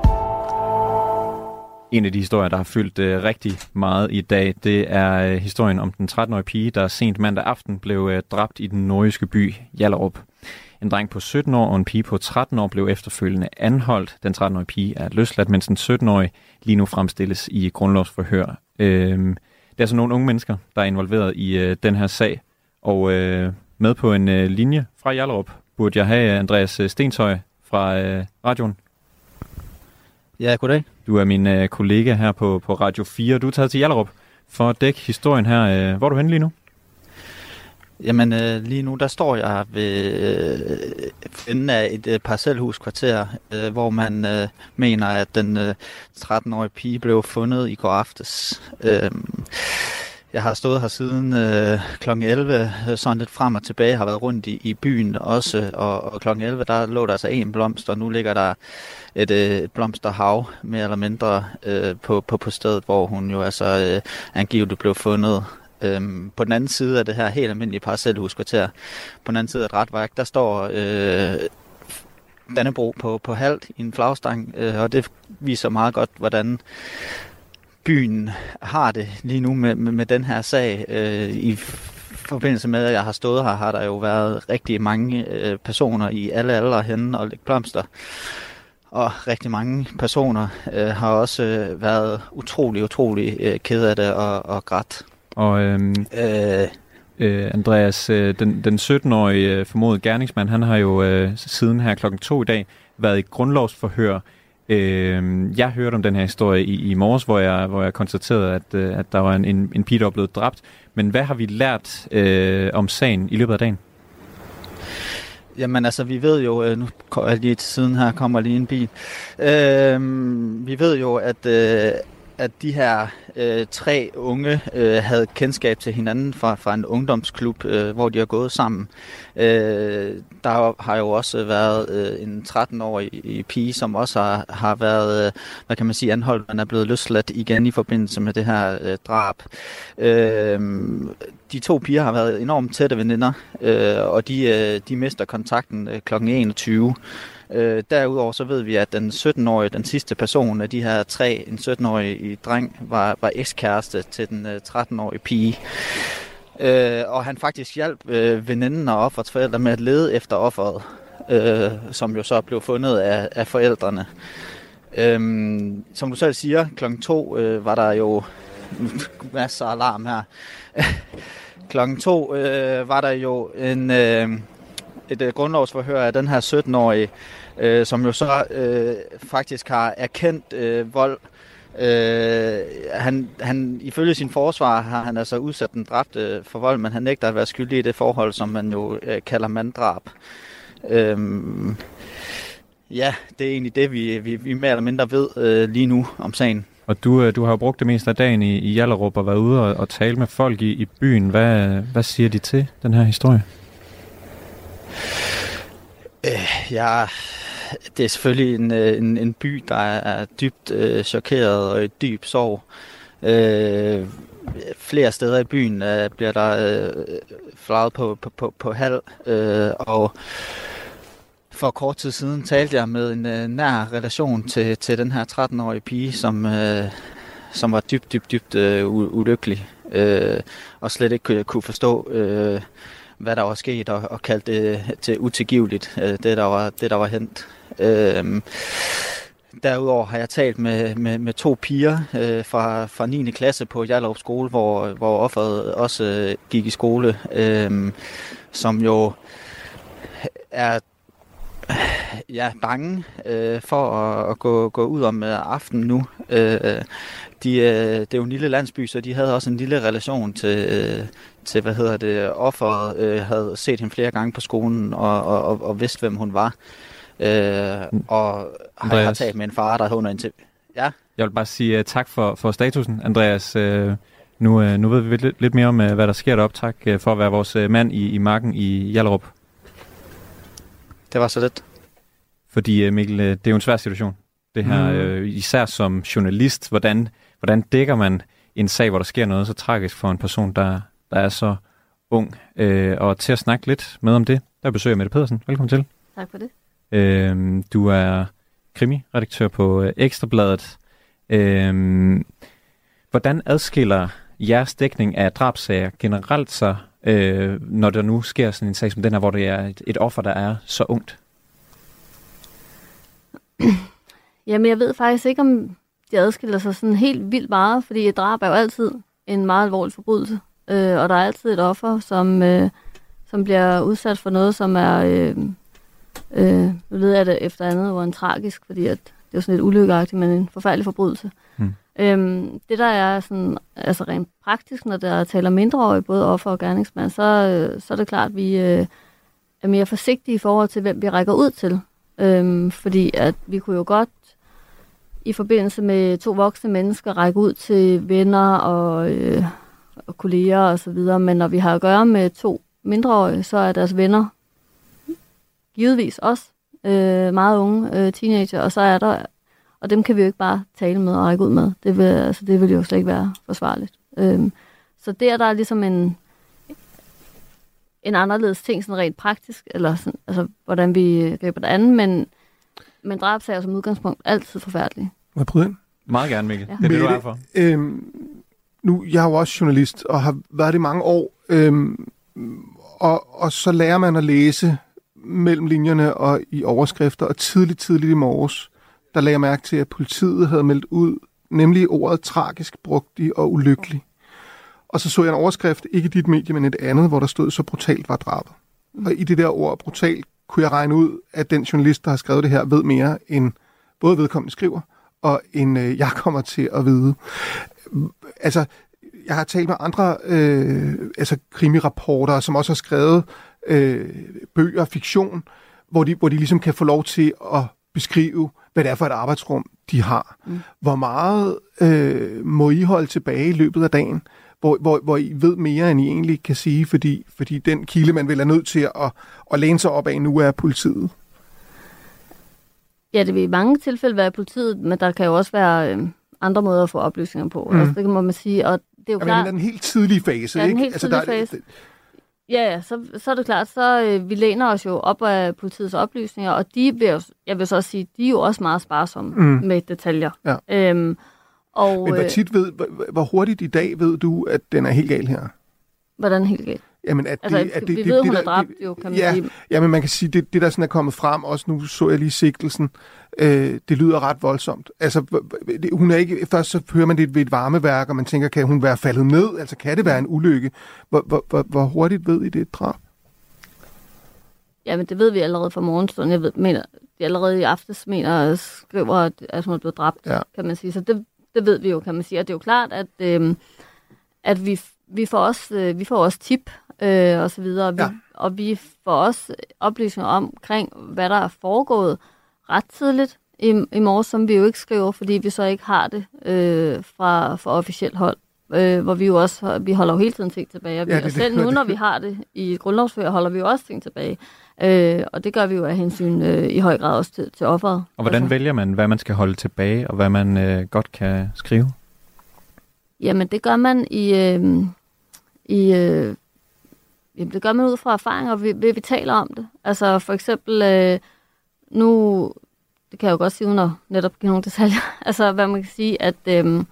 En af de historier, der har fyldt øh, rigtig meget i dag, det er øh, historien om den tretten-årige pige, der sent mandag aften blev øh, dræbt i den nordjyske by Hjallerup. En dreng på sytten år og en pige på tretten år blev efterfølgende anholdt. Den tretten-årige pige er løsladt, mens den sytten-årige lige nu fremstilles i grundlovsforhør. Øh, det er altså nogle unge mennesker, der er involveret i øh, den her sag. Og øh, med på en øh, linje fra Hjallerup burde jeg have Andreas Stenshøj fra øh, radioen. Ja, goddag. Du er min øh, kollega her på, på Radio fire. Du er taget til Hjallerup for at dække historien her. Øh, hvor er du henne lige nu? Jamen, øh, lige nu der står jeg ved øh, enden af et øh, parcelhuskvarter, øh, hvor man øh, mener, at den øh, tretten-årige pige blev fundet i går aftes. Øh, Jeg har stået her siden øh, klokken elleve, sådan lidt frem og tilbage, har været rundt i, i byen også, og, og klokken elleve, der lå der altså en blomst, og nu ligger der et, et blomsterhav, mere eller mindre, øh, på, på, på stedet, hvor hun jo altså øh, angiveligt blev fundet. Øhm, på den anden side af det her helt almindelige parcelhuskvarter, på den anden side af et retværk, der står øh, Dannebrog på, på halvt i en flagstang, øh, og det viser meget godt, hvordan byen har det lige nu med, med, med den her sag. Øh, I forbindelse med, at jeg har stået her, har der jo været rigtig mange øh, personer i alle aldre henne og lægge blomster. Og rigtig mange personer øh, har også øh, været utrolig, utrolig øh, ked af det og, og grædt. Og øhm, øh, øh, Andreas, øh, den, den sytten-årige formodede gerningsmand, han har jo øh, siden her klokken to i dag været i grundlovsforhør. Øh, jeg hørte om den her historie i, i morges, hvor jeg, hvor jeg konstaterede, at, øh, at der var en, en, en pige, der var blevet dræbt. Men hvad har vi lært øh, om sagen i løbet af dagen? Jamen altså, vi ved jo, nu er lige til siden her, kommer lige en bil. Øh, vi ved jo, at, øh, at de her øh, tre unge øh, havde kendskab til hinanden fra, fra en ungdomsklub, øh, hvor de har gået sammen. Øh, der har jo også været øh, en tretten-årig pige, som også har, har været, øh, hvad kan man sige, anholdt, men er blevet løsladt igen i forbindelse med det her øh, drab. Øh, de to piger har været enormt tætte veninder, øh, og de, øh, de mister kontakten øh, klokken enogtyve. Øh, derudover så ved vi, at den sytten-årige, den sidste person af de her tre, en sytten-årig dreng, var, var ekskæreste til den øh, tretten-årige pige. Øh, og han faktisk hjalp øh, veninden og offerets forældre med at lede efter offeret, øh, som jo så blev fundet af, af forældrene. Øh, som du selv siger, klokken to øh, var der jo masser af alarm her. klokken to øh, var der jo en, øh, et øh, grundlovsforhør af den her sytten-årige, øh, som jo så øh, faktisk har erkendt øh, vold. Øh, han, han, ifølge sin forsvar har han altså udsat den dræbte for vold, men han nægter at være skyldig i det forhold, som man jo øh, kalder manddrab. Øh, ja, det er egentlig det, vi, vi, vi mere eller mindre ved øh, lige nu om sagen. Og du, du har jo brugt det meste af dagen i, i Hjallerup og været ude og, og tale med folk i, i byen. Hvad, hvad siger de til den her historie? Øh, ja, det er selvfølgelig en, en, en by, der er dybt øh, chokeret og i dyb sorg. Øh, flere steder i byen øh, bliver der øh, flaget på, på, på, på halv, øh, og for kort tid siden talte jeg med en øh, nær relation til, til den her tretten-årige pige, som, øh, som var dybt, dybt, dybt øh, ulykkelig, øh, og slet ikke kunne, kunne forstå, øh, hvad der var sket, og, og kaldte det til utilgiveligt, øh, det, der var, det der var hent. Øh, derudover har jeg talt med, med, med to piger øh, fra, fra niende klasse på Hjallerup skole, hvor, hvor offeret også øh, gik i skole, øh, som jo er ja, bange øh, for at, at gå, gå ud om øh, aftenen nu. Øh, de, øh, det er jo en lille landsby, så de havde også en lille relation til, øh, til hvad hedder det, offeret, øh, havde set hende flere gange på skolen og, og, og, og vidste, hvem hun var. Øh, og har, har talt med en far, der havde under en til. Ja. Jeg vil bare sige uh, tak for, for statusen, Andreas. Uh, nu, uh, nu ved vi lidt, lidt mere om, uh, hvad der sker deroppe. Tak uh, for at være vores uh, mand i, i marken i Hjallerup. Det var så lidt. Fordi Mikkel, det er jo en svær situation. Det her, mm. øh, især som journalist, hvordan, hvordan dækker man en sag, hvor der sker noget så tragisk for en person, der, der er så ung. Øh, og til at snakke lidt med om det, der besøger Mette Pedersen. Velkommen til. Tak for det. Øh, du er krimiredaktør på Ekstrabladet. Øh, hvordan adskiller jeres dækning af drabssager generelt så, øh, når der nu sker sådan en sag som den her, hvor det er et, et offer, der er så ungt? Jamen, jeg ved faktisk ikke, om de adskiller sig sådan helt vildt meget, fordi et drab er jo altid en meget alvorlig forbrydelse, øh, og der er altid et offer, som, øh, som bliver udsat for noget, som er, øh, øh, nu ved jeg det efter andet, hvor en tragisk, fordi at det er jo sådan lidt ulykkeagtigt, men en forfærdelig forbrydelse. Hmm. Øhm, det der er sådan, altså rent praktisk, når der taler mindreårige, både offer og gerningsmand, så, øh, så er det klart, at vi øh, er mere forsigtige i forhold til, hvem vi rækker ud til. Øhm, fordi at vi kunne jo godt i forbindelse med to voksne mennesker række ud til venner og, øh, og kolleger og så videre, men når vi har at gøre med to mindreårige, så er deres venner givetvis også øh, meget unge øh, teenager, og så er der, og dem kan vi jo ikke bare tale med og række ud med. Det vil, altså, det vil jo slet ikke være forsvarligt. Øhm, så der, der er ligesom en, en anderledes ting, sådan rent praktisk, eller sådan, altså, hvordan vi griber det an, men, men drabsager som udgangspunkt altid forfærdelige. Må jeg prøve ind? Meget gerne, Mikkel. Ja. Det er det, du er for. Øhm, nu, jeg er jo også journalist, og har været det i mange år, øhm, og, og så lærer man at læse mellem linjerne og i overskrifter, og tidligt, tidligt i morges, der lagde jeg mærke til, at politiet havde meldt ud, nemlig ordet tragisk, brugt de og ulykkelig. Og så så jeg en overskrift, ikke dit medie, men et andet, hvor der stod, så brutalt var drabet. Mm. Og i det der ord brutalt, kunne jeg regne ud, at den journalist, der har skrevet det her, ved mere, end både vedkommende skriver, og end øh, jeg kommer til at vide. Altså, jeg har talt med andre øh, altså krimirapporter, som også har skrevet øh, bøger, fiktion, hvor de, hvor de ligesom kan få lov til at beskrive, hvad det er for et arbejdsrum, de har. Mm. Hvor meget øh, må I holde tilbage i løbet af dagen, hvor, hvor, hvor I ved mere, end I egentlig kan sige, fordi, fordi den kilde, man vil er nødt til at, at læne sig op af, nu er politiet? Ja, det vil i mange tilfælde være politiet, men der kan jo også være øh, andre måder at få oplysninger på. Mm. Altså, det må man sige, og det er jo Jamen, klart... det er den helt tidlige fase, ja, ikke? den helt tidlige altså, der, fase. Det, Ja, ja, så, så er det klart, så øh, vi læner os jo op af politiets oplysninger, og de vil jo, jeg vil så også sige, de er jo også meget sparsomme mm. med detaljer. Ja. Øhm, og, Men hvor tit ved, hvor hurtigt i dag ved du, at den er helt gal her? Hvordan helt galt? Jamen, at altså, det, at det, vi det, ved, det, hun der, er dræbt det, jo, kan man ja, sige. Ja, men man kan sige, det, det der sådan er kommet frem, også nu så jeg lige sigtelsen, øh, det lyder ret voldsomt. Altså, det, hun er ikke, først så hører man det ved et varmeværk, og man tænker, kan hun være faldet ned? Altså, kan det være en ulykke? Hvor, hvor, hvor, hvor hurtigt ved I det et drab? Jamen, det ved vi allerede fra morgenstunden. Jeg ved, mener, de allerede i aftes mener, skriver, at, at hun er blevet dræbt, ja. Kan man sige. Så det, det ved vi jo, kan man sige. Og det er jo klart, at, øh, at vi, vi, får også, øh, vi får også tip øh, og så videre. Og vi, ja. og vi får også oplysninger omkring, hvad der er foregået ret tidligt i, i morges, som vi jo ikke skriver, fordi vi så ikke har det øh, fra, fra officielt hold. Øh, hvor vi jo også, vi holder jo hele tiden ting tilbage. Og, vi, ja, det, og selv det, nu, når vi har det i grundlovsfører, holder vi jo også ting tilbage. Øh, og det gør vi jo af hensyn øh, i høj grad også til, til offeret. Og hvordan altså. vælger man, hvad man skal holde tilbage, og hvad man øh, godt kan skrive? Jamen, det gør man i... Øh, i øh, jamen, det gør man ud fra erfaringer, vi, vi, vi taler om det. Altså, for eksempel, øh, nu... Det kan jeg jo godt sige, uden at netop give nogle detaljer. Altså, hvad man kan sige, at... Øh,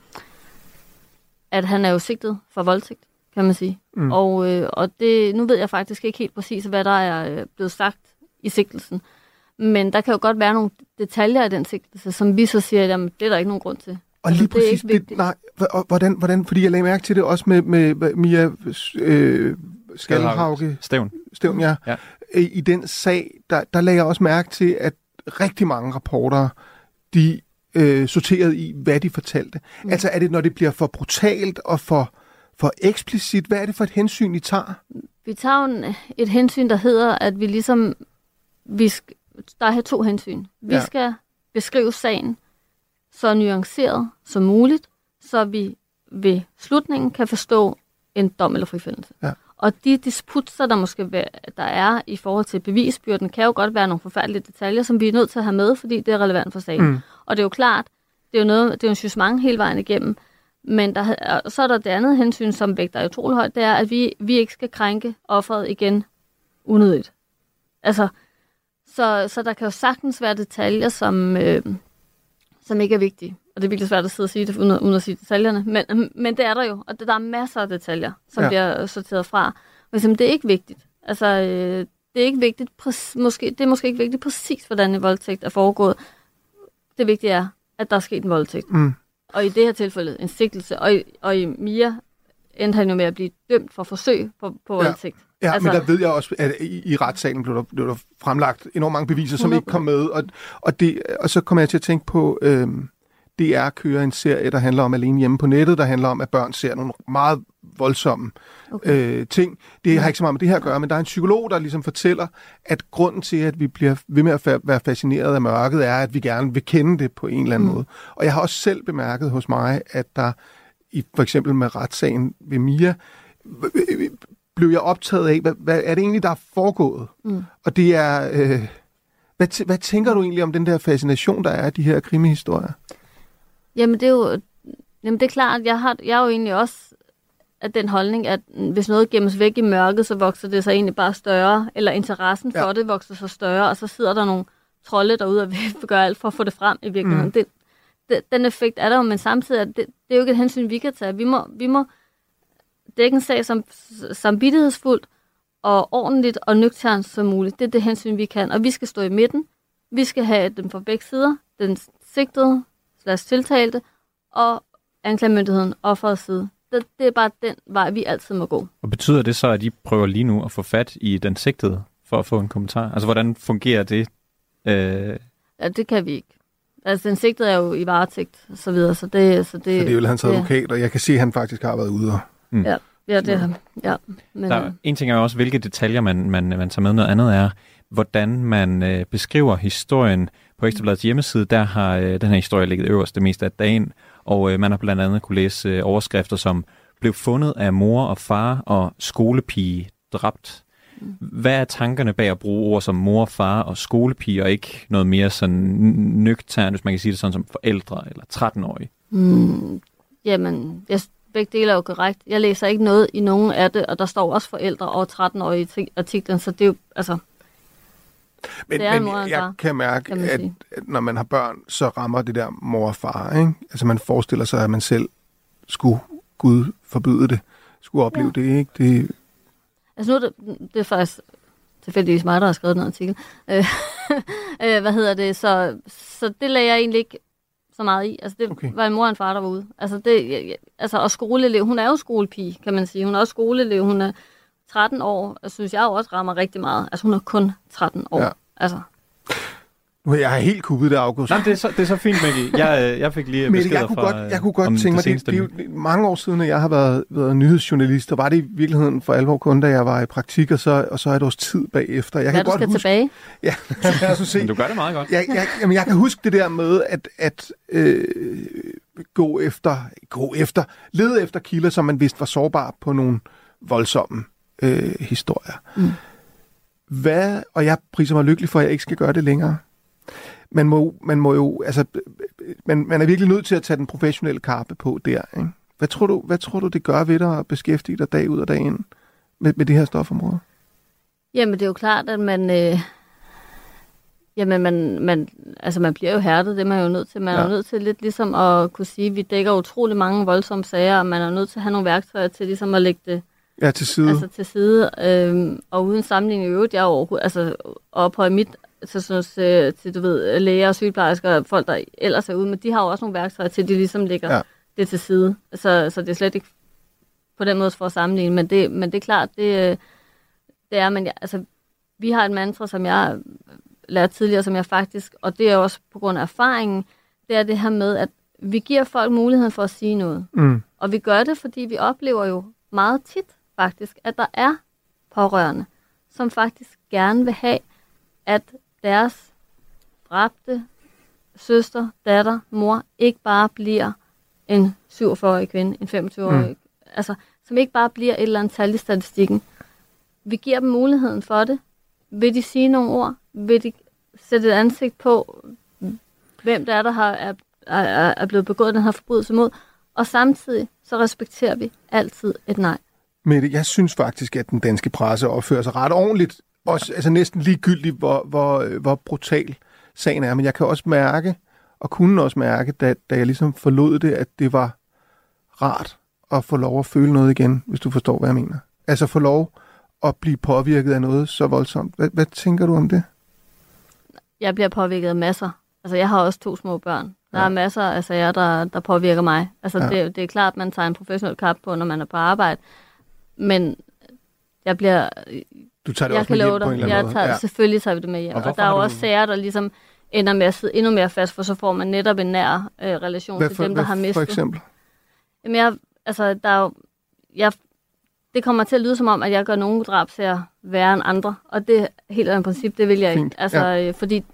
at han er jo sigtet for voldtægt, kan man sige. Mm. Og, øh, og det, nu ved jeg faktisk ikke helt præcis, hvad der er øh, blevet sagt i sigtelsen. Men der kan jo godt være nogle detaljer i den sigtelse, som vi så siger, jamen, det er der ikke nogen grund til. Og lige altså, præcis, det, det, nej, hvordan, hvordan, fordi jeg lagde mærke til det også med, med Mia øh, Skalhauge. Stævn. Stævn, ja. ja. I den sag, der, der lagde jeg også mærke til, at rigtig mange rapporter, de Øh, sorteret i, hvad de fortalte. Mm. Altså er det, når det bliver for brutalt og for, for eksplicit? Hvad er det for et hensyn, I tager? Vi tager en, et hensyn, der hedder, at vi ligesom, vi sk- der er to hensyn. Vi ja. skal beskrive sagen så nuanceret som muligt, så vi ved slutningen kan forstå en dom eller frifindelse. Ja. Og de disputser, der måske der er i forhold til bevisbyrden, kan jo godt være nogle forfærdelige detaljer, som vi er nødt til at have med, fordi det er relevant for sagen. Mm. Og det er jo klart, det er jo noget, det er jo en jugement hele vejen igennem. Men der, så er der det andet hensyn, som vægter utrolig højt, det er, at vi, vi ikke skal krænke offeret igen unødigt. Altså, så, så der kan jo sagtens være detaljer, som, øh, som ikke er vigtige. Og det er virkelig svært at sidde og sige det, uden, uden at sige detaljerne. Men, men det er der jo, og det, der er masser af detaljer, som ja. bliver sorteret fra. Men det er ikke vigtigt. Altså, øh, det er ikke vigtigt, præ- måske, det er måske ikke vigtigt præcis, hvordan en voldtægt er foregået. Det vigtige er, at der er sket en voldtægt. Mm. Og i det her tilfælde en sigtelse. Og i, og i Mia endte han jo med at blive dømt for forsøg på, på ja. voldtægt. Ja, altså, men der ved jeg også, at i, i retssalen blev der, blev der fremlagt enormt mange beviser, som ikke kom med. Og, og, det, og så kommer jeg til at tænke på... Øh, D R kører en serie, der handler om alene hjemme på nettet, der handler om, at børn ser nogle meget voldsomme okay. øh, ting. Det har ikke så meget med det her at gøre, men der er en psykolog, der ligesom fortæller, at grunden til, at vi bliver ved med at fa- være fascineret af mørket, er, at vi gerne vil kende det på en eller anden mm. måde. Og jeg har også selv bemærket hos mig, at der i for eksempel med retssagen ved Mia, blev jeg optaget af, hvad, hvad er det egentlig, der er foregået? Mm. Og det er... Øh, hvad, t- hvad tænker du egentlig om den der fascination, der er af de her krimihistorier? Jamen, det er jo... Jamen, det er klart, jeg har, jeg er jo egentlig også af den holdning, at hvis noget gemmes væk i mørket, så vokser det sig egentlig bare større, eller interessen for ja. det vokser sig større, og så sidder der nogle trolde derude og vil gøre alt for at få det frem i virkeligheden. Mm. Det, det, den effekt er der jo, men samtidig er det, det er jo ikke et hensyn, vi kan tage. Vi må, vi må dække en sag som samvittighedsfuldt og ordentligt og nøgternt som muligt. Det er det hensyn, vi kan. Og vi skal stå i midten. Vi skal have dem fra begge sider, den sigtede, slags tiltalte, og anklagemyndigheden, offerets side. Det, det er bare den vej, vi altid må gå. Og betyder det så, at I prøver lige nu at få fat i den sigtede for at få en kommentar? Altså, hvordan fungerer det? Øh... Ja, det kan vi ikke. Altså, den sigtede er jo i varetægt, og så videre, så det... Så det, så det er jo hans advokat, og jeg kan se, at han faktisk har været ude. Mm. Ja, ja, det er han. Ja, men, Der, en ting er jo også, hvilke detaljer man, man, man tager med. Noget andet er, hvordan man øh, beskriver historien. På Ekstrabladets hjemmeside, der har øh, den her historie ligget øverst det meste af dagen, og øh, man har blandt andet kunne læse øh, overskrifter som blev fundet af mor og far og skolepige dræbt. Mm. Hvad er tankerne bag at bruge ord som mor, far og skolepige, og ikke noget mere sådan nøgternt, hvis man kan sige det sådan som forældre eller tretten-årige? Mm, jamen, jeg, begge dele er jo korrekt. Jeg læser ikke noget i nogen af det, og der står også forældre og tretten-årige i artiklen, så det er jo, altså... Men, men jeg kan mærke, kan at, at når man har børn, så rammer det der mor og far, ikke? Altså man forestiller sig, at man selv skulle, Gud forbyde det, skulle opleve ja. det, ikke? Det... Altså nu er det, det er faktisk tilfældigvis mig, der har skrevet den artikel. Øh, hvad hedder det? Så, så det lagde jeg egentlig ikke så meget i. Altså det okay. var en mor og en far, der var ude. Altså, det, altså og skoleelev, hun er jo skolepige, kan man sige. Hun er også skoleelev, hun er tretten år, og synes jeg jo også rammer rigtig meget. Altså hun er kun tretten år. Ja. Altså. Nu er jeg helt kuppet det, August. Nej, det er så, det er så fint, Mikkel. Jeg, jeg fik lige beskeder jeg kunne fra godt, jeg kunne godt tænke mig, det, det er jo mange år siden, at jeg har været, været nyhedsjournalist, der var det i virkeligheden for alvor kun, da jeg var i praktik, og så, og så er det også tid bagefter. Jeg ja, kan du godt skal huske, tilbage. Ja, altså, se. Men du gør det meget godt. Jeg, jeg, jamen, jeg kan huske det der med, at, at øh, gå efter, gå efter, lede efter kilder, som man vidste var sårbare på nogle voldsomme øh, historier. Mm. Hvad, og jeg priser mig lykkelig for, at jeg ikke skal gøre det længere. Man må, man må jo, altså, man, man er virkelig nødt til at tage den professionelle kappe på der, ikke? Hvad tror du, hvad tror du det gør ved dig at beskæftige dig dag ud og dag ind med, med det her stofområde? Jamen, det er jo klart, at man, øh, jamen, man, man, altså, man bliver jo hærdet, det er man jo nødt til. Man ja. er jo nødt til lidt ligesom at kunne sige, at vi dækker utrolig mange voldsomme sager, og man er nødt til at have nogle værktøjer til ligesom at lægge det ja, til side. Altså til side, øh, og uden sammenligning i øvrigt, jeg er overhovedet, altså ophøje mit, så synes, øh, til, du ved, læger og sygeplejersker, og folk, der ellers er ude, men de har jo også nogle værktøjer til, at de ligesom lægger ja. det til side. Så, så det er slet ikke på den måde for at sammenligne, men det, men det er klart, det, det er, men jeg, altså, vi har et mantra, som jeg lærte tidligere, som jeg faktisk, og det er også på grund af erfaringen, det er det her med, at vi giver folk muligheden for at sige noget. Mm. Og vi gør det, fordi vi oplever jo meget tit, faktisk, at der er pårørende, som faktisk gerne vil have, at deres dræbte søster, datter, mor, ikke bare bliver en syvogfyrre-årig kvinde, en femogtyve-årig, mm. altså, som ikke bare bliver et eller andet tal i statistikken. Vi giver dem muligheden for det. Vil de sige nogle ord? Vil de sætte et ansigt på, hvem der er, der har, er, er, er blevet begået den her forbrydelse mod? Og samtidig så respekterer vi altid et nej. Mette, jeg synes faktisk, at den danske presse opfører sig ret ordentligt. Også, altså næsten ligegyldigt, hvor, hvor, hvor brutal sagen er. Men jeg kan også mærke, og kunne også mærke, da, da jeg ligesom forlod det, at det var rart at få lov at føle noget igen, hvis du forstår, hvad jeg mener. Altså få lov at blive påvirket af noget så voldsomt. Hvad, hvad tænker du om det? Jeg bliver påvirket af masser. Altså jeg har også to små børn. Der ja. er masser af sager, der, der påvirker mig. Altså ja. det, det er klart, at man tager en professionel kap på, når man er på arbejde. Men jeg bliver... Du tager det jeg også med hjem på en eller anden måde? Tager, ja. Selvfølgelig tager vi det med hjem. Og, og der er jo også sager, der ligesom ender med at sidde endnu mere fast, for så får man netop en nær øh, relation hvad til for, dem, der har mistet. For eksempel? Jamen jeg, altså der er jo... Jeg, det kommer til at lyde som om, at jeg gør nogle drabsager værre end andre. Og det helt af princip, det vil jeg Fint. ikke. Altså ja. øh, fordi... Mm.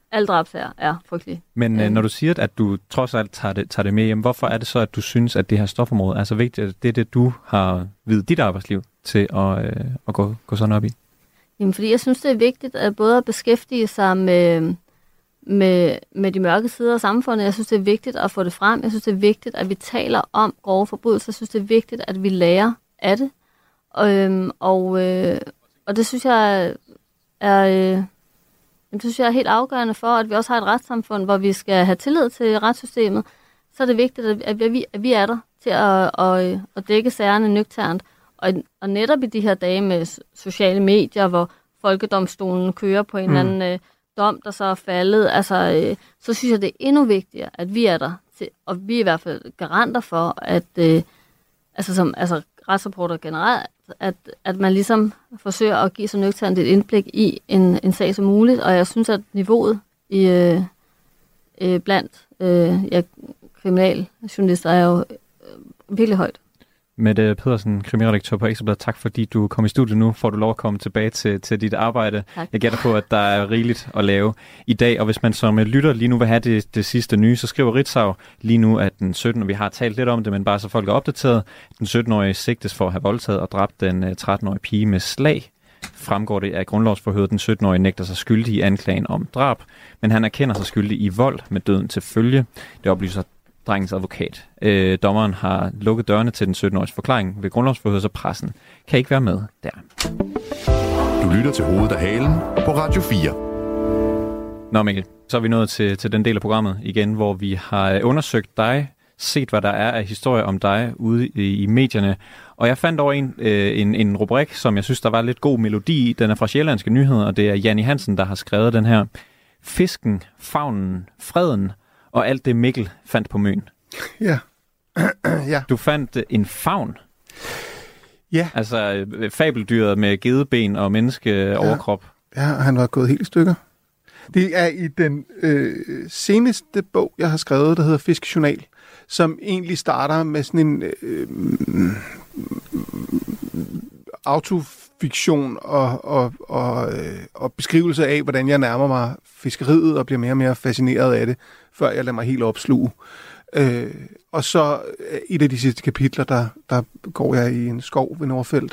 alle drabsager er frygtelige. Men øh, når du siger, at du trods alt tager det, tager det med hjem, hvorfor er det så, at du synes, at det her stofområde er så vigtigt, at det er det, du har videt dit arbejdsliv til at, øh, at gå, gå sådan op i? Jamen, fordi jeg synes, det er vigtigt at både at beskæftige sig med, med, med de mørke sider af samfundet. Jeg synes, det er vigtigt at få det frem. Jeg synes, det er vigtigt, at vi taler om grove forbrydelser. Jeg synes, det er vigtigt, at vi lærer af det. Og, øhm, og, øh, og det synes jeg er... Øh, det synes jeg er helt afgørende for, at vi også har et retssamfund, hvor vi skal have tillid til retssystemet. Så er det vigtigt, at vi, at vi er der til at, at, at dække sagerne nøgternt. Og, og netop i de her dage med sociale medier, hvor folkedomstolen kører på en mm. eller anden øh, dom, der så er faldet, altså, øh, så synes jeg, det er endnu vigtigere, at vi er der. Til, og vi er i hvert fald garanter for, at øh, altså, som, altså, retsrapporter generelt, at, at man ligesom forsøger at give så nøgternt et indblik i en, en sag som muligt. Og jeg synes, at niveauet i, øh, øh, blandt øh, ja, kriminaljournalister er jo øh, virkelig højt. Mette Pedersen, kriminalredaktør på Ekstra Bladet, tak fordi du kom i studiet nu. Får du lov at komme tilbage til, til dit arbejde. Tak. Jeg gætter på, at der er rigeligt at lave i dag, og hvis man som lytter lige nu vil have det, det sidste nye, så skriver Ritzau lige nu, at den syttende, vi har talt lidt om det, men bare så folk er opdateret, den sytten-årige sigtes for at have voldtaget og dræbt den tretten-årige pige med slag. Fremgår det af grundlovsforhøret, den sytten-årige nægter sig skyldig i anklagen om drab, men han erkender sig skyldig i vold med døden til følge. Det oplyser drengens advokat. Øh, dommeren har lukket dørene til den sytten-åriges forklaring ved grundlovsforhøret, så pressen kan ikke være med der. Du lytter til Hovedet af Halen på Radio fire. Nå Mikkel, så er vi nået til, til den del af programmet igen, hvor vi har undersøgt dig, set hvad der er af historie om dig ude i, i medierne. Og jeg fandt over en, øh, en, en rubrik, som jeg synes, der var lidt god melodi i. Den er fra Sjællandske Nyheder, og det er Janni Hansen, der har skrevet den her. Fisken, favnen, freden og alt det Mikkel fandt på Møn. Ja. ja. Du fandt en favn. Ja. Altså fabeldyret med gedeben og menneskeoverkrop. Ja. ja, han var gået helt i stykker. Det er i den øh, seneste bog, jeg har skrevet, der hedder Fiskejournal, som egentlig starter med sådan en øh, autofiktion og, og, og, øh, og beskrivelse af, hvordan jeg nærmer mig fiskeriet og bliver mere og mere fascineret af det, før jeg lader mig helt opsluge. Øh, og så i et af de sidste kapitler, der, der går jeg i en skov ved Nordfeldt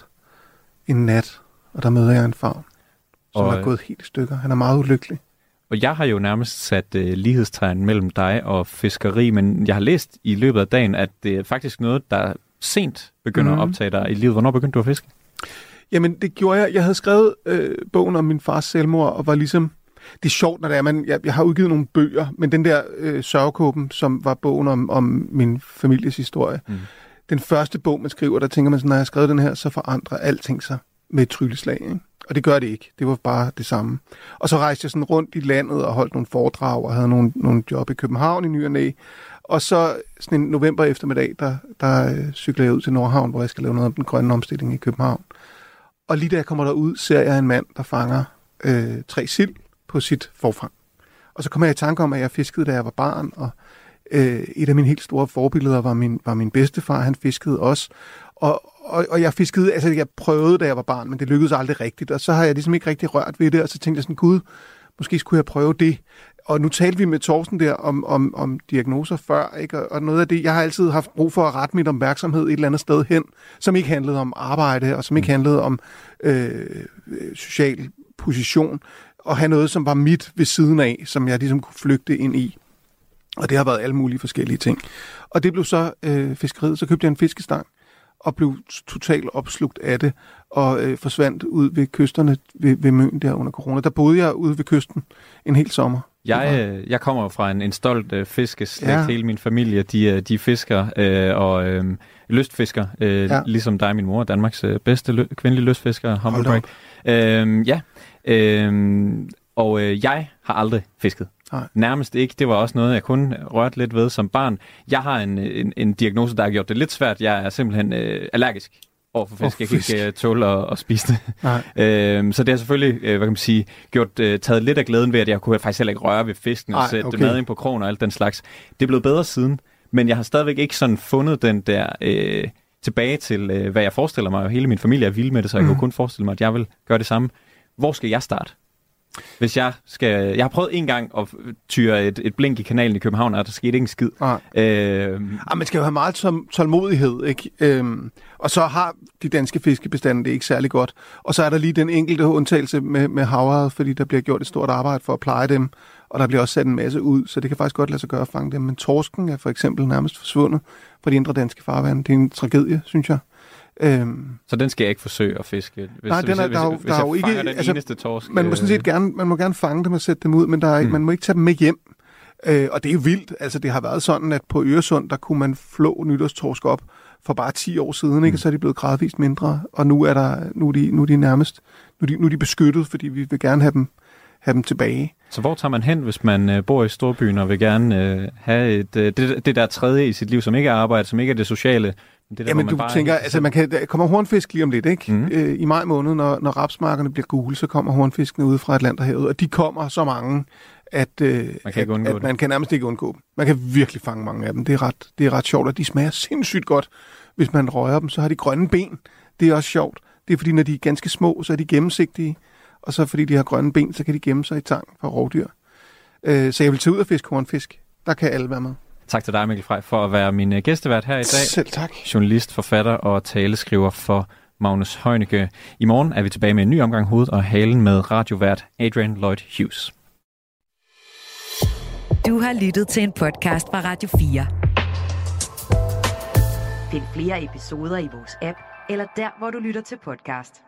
en nat, og der møder jeg en favn, som og, er gået helt i stykker. Han er meget ulykkelig. Og jeg har jo nærmest sat uh, lighedstegn mellem dig og fiskeri, men jeg har læst i løbet af dagen, at det er faktisk noget, der sent begynder mm. at optage dig i livet. Hvornår begyndte du at fiske? Jamen, det gjorde jeg. Jeg havde skrevet øh, bogen om min fars selvmord, og var ligesom... Det er sjovt, når det er, man... Jeg, jeg har udgivet nogle bøger, men den der øh, Sørgekåben, som var bogen om, om min families historie, mm. den første bog, man skriver, der tænker man sådan, når jeg har skrevet den her, så forandrer alting sig med et trylleslag, ikke? Og det gør det ikke. Det var bare det samme. Og så rejste jeg sådan rundt i landet og holdt nogle foredrag og havde nogle, nogle job i København i ny og næ. Og så sådan en november eftermiddag, der, der øh, cykler jeg ud til Nordhavn, hvor jeg skal lave noget om den grønne omstilling i København. Og lige da jeg kommer derud, ser jeg en mand, der fanger øh, tre sild på sit forfang. Og så kommer jeg i tanke om, at jeg fiskede, da jeg var barn, og øh, et af mine helt store forbilleder var min, var min bedstefar. Han fiskede også. Og, og, og jeg fiskede, altså jeg prøvede, da jeg var barn, men det lykkedes aldrig rigtigt. Og så har jeg ligesom ikke rigtig rørt ved det, og så tænkte jeg sådan, gud, måske skulle jeg prøve det. Og nu talte vi med Torsten der om, om, om diagnoser før, ikke? Og noget af det, jeg har altid haft brug for at rette mit opmærksomhed et eller andet sted hen, som ikke handlede om arbejde, og som ikke handlede om øh, social position, og have noget, som var mit ved siden af, som jeg ligesom kunne flygte ind i. Og det har været alle mulige forskellige ting. Og det blev så øh, fiskeriet. Så købte jeg en fiskestang, og blev totalt opslugt af det, og øh, forsvandt ud ved kysterne ved, ved Møn der under corona. Der boede jeg ude ved kysten en hel sommer. Jeg, øh, jeg kommer fra en, en stolt øh, fiskeslægt. Ja. Hele min familie, de, de fisker øh, og øh, lystfisker, øh, ja. Ligesom dig, min mor, Danmarks øh, bedste lø- kvindelige lystfisker. Humble øh, ja, øh, og øh, jeg har aldrig fisket. Nej. Nærmest ikke. Det var også noget, jeg kun rørte lidt ved som barn. Jeg har en, en, en diagnose, der har gjort det lidt svært. Jeg er simpelthen øh, allergisk over for fisk. Oh, jeg kan fisk. ikke uh, tåle at, at spise det. øhm, så det har selvfølgelig, øh, hvad kan man sige, gjort, øh, taget lidt af glæden ved, at jeg kunne faktisk heller ikke røre ved fisken og Ej, sætte okay. mad ind på krogen og alt den slags. Det er blevet bedre siden, men jeg har stadigvæk ikke sådan fundet den der øh, tilbage til, øh, hvad jeg forestiller mig. Hele min familie er vild med det, så jeg mm. kunne kun forestille mig, at jeg vil gøre det samme. Hvor skal jeg starte? Hvis jeg skal... Jeg har prøvet en gang at tyre et, et blink i kanalen i København, og der skete ikke en skid. Ah. Øh... Ah, man skal jo have meget tål- tålmodighed, ikke? Øhm, og så har de danske fiskebestande det ikke særlig godt. Og så er der lige den enkelte undtagelse med, med havret, fordi der bliver gjort et stort arbejde for at pleje dem, og der bliver også sat en masse ud, så det kan faktisk godt lade sig gøre at fange dem. Men torsken er for eksempel nærmest forsvundet fra de indre danske farvande. Det er en tragedie, synes jeg. Øhm, så den skal jeg ikke forsøge at fiske? Hvis, nej, den er, hvis, der, hvis, der, hvis der jeg er jo ikke, fanger den altså, eneste torsk? Man må sådan set gerne, man må gerne fange dem og sætte dem ud, men der er ikke, mm. man må ikke tage dem med hjem. Øh, og det er jo vildt. Altså, det har været sådan, at på Øresund, der kunne man flå nytårstorsk op for bare ti år siden, ikke? Mm. Så er de blevet gradvist mindre, og nu er, der, nu er, de, nu er de nærmest nu er de, nu er de beskyttet, fordi vi vil gerne have dem, have dem tilbage. Så hvor tager man hen, hvis man øh, bor i storbyen og vil gerne øh, have et, øh, det, det der tredje i sit liv, som ikke er arbejde, som ikke er det sociale? Det der, Jamen, du tænker, altså man kan, der kommer hornfisk lige om lidt, ikke? Mm. Øh, I maj måned, når, når rapsmarkerne bliver gule, så kommer hornfiskene ud fra Atlanterhavet, og de kommer så mange, at, øh, man kan, at, at man kan nærmest ikke undgå dem. Man kan virkelig fange mange af dem. Det er ret, det er ret sjovt, og de smager sindssygt godt. Hvis man rører dem, så har de grønne ben. Det er også sjovt. Det er fordi, når de er ganske små, så er de gennemsigtige, og så fordi de har grønne ben, så kan de gemme sig i tang for rovdyr. Øh, så jeg vil tage ud og fiske hornfisk. Der kan alle være med. Tak til dig, Mikkel Frey, for at være min gæstevært her i dag. Selv tak. Journalist, forfatter og taleskriver for Magnus Heunicke. I morgen er vi tilbage med en ny omgang Hovedet og Halen med radiovært Adrian Lloyd Hughes. Du har lyttet til en podcast fra Radio fire. Find flere episoder i vores app, eller der, hvor du lytter til podcast.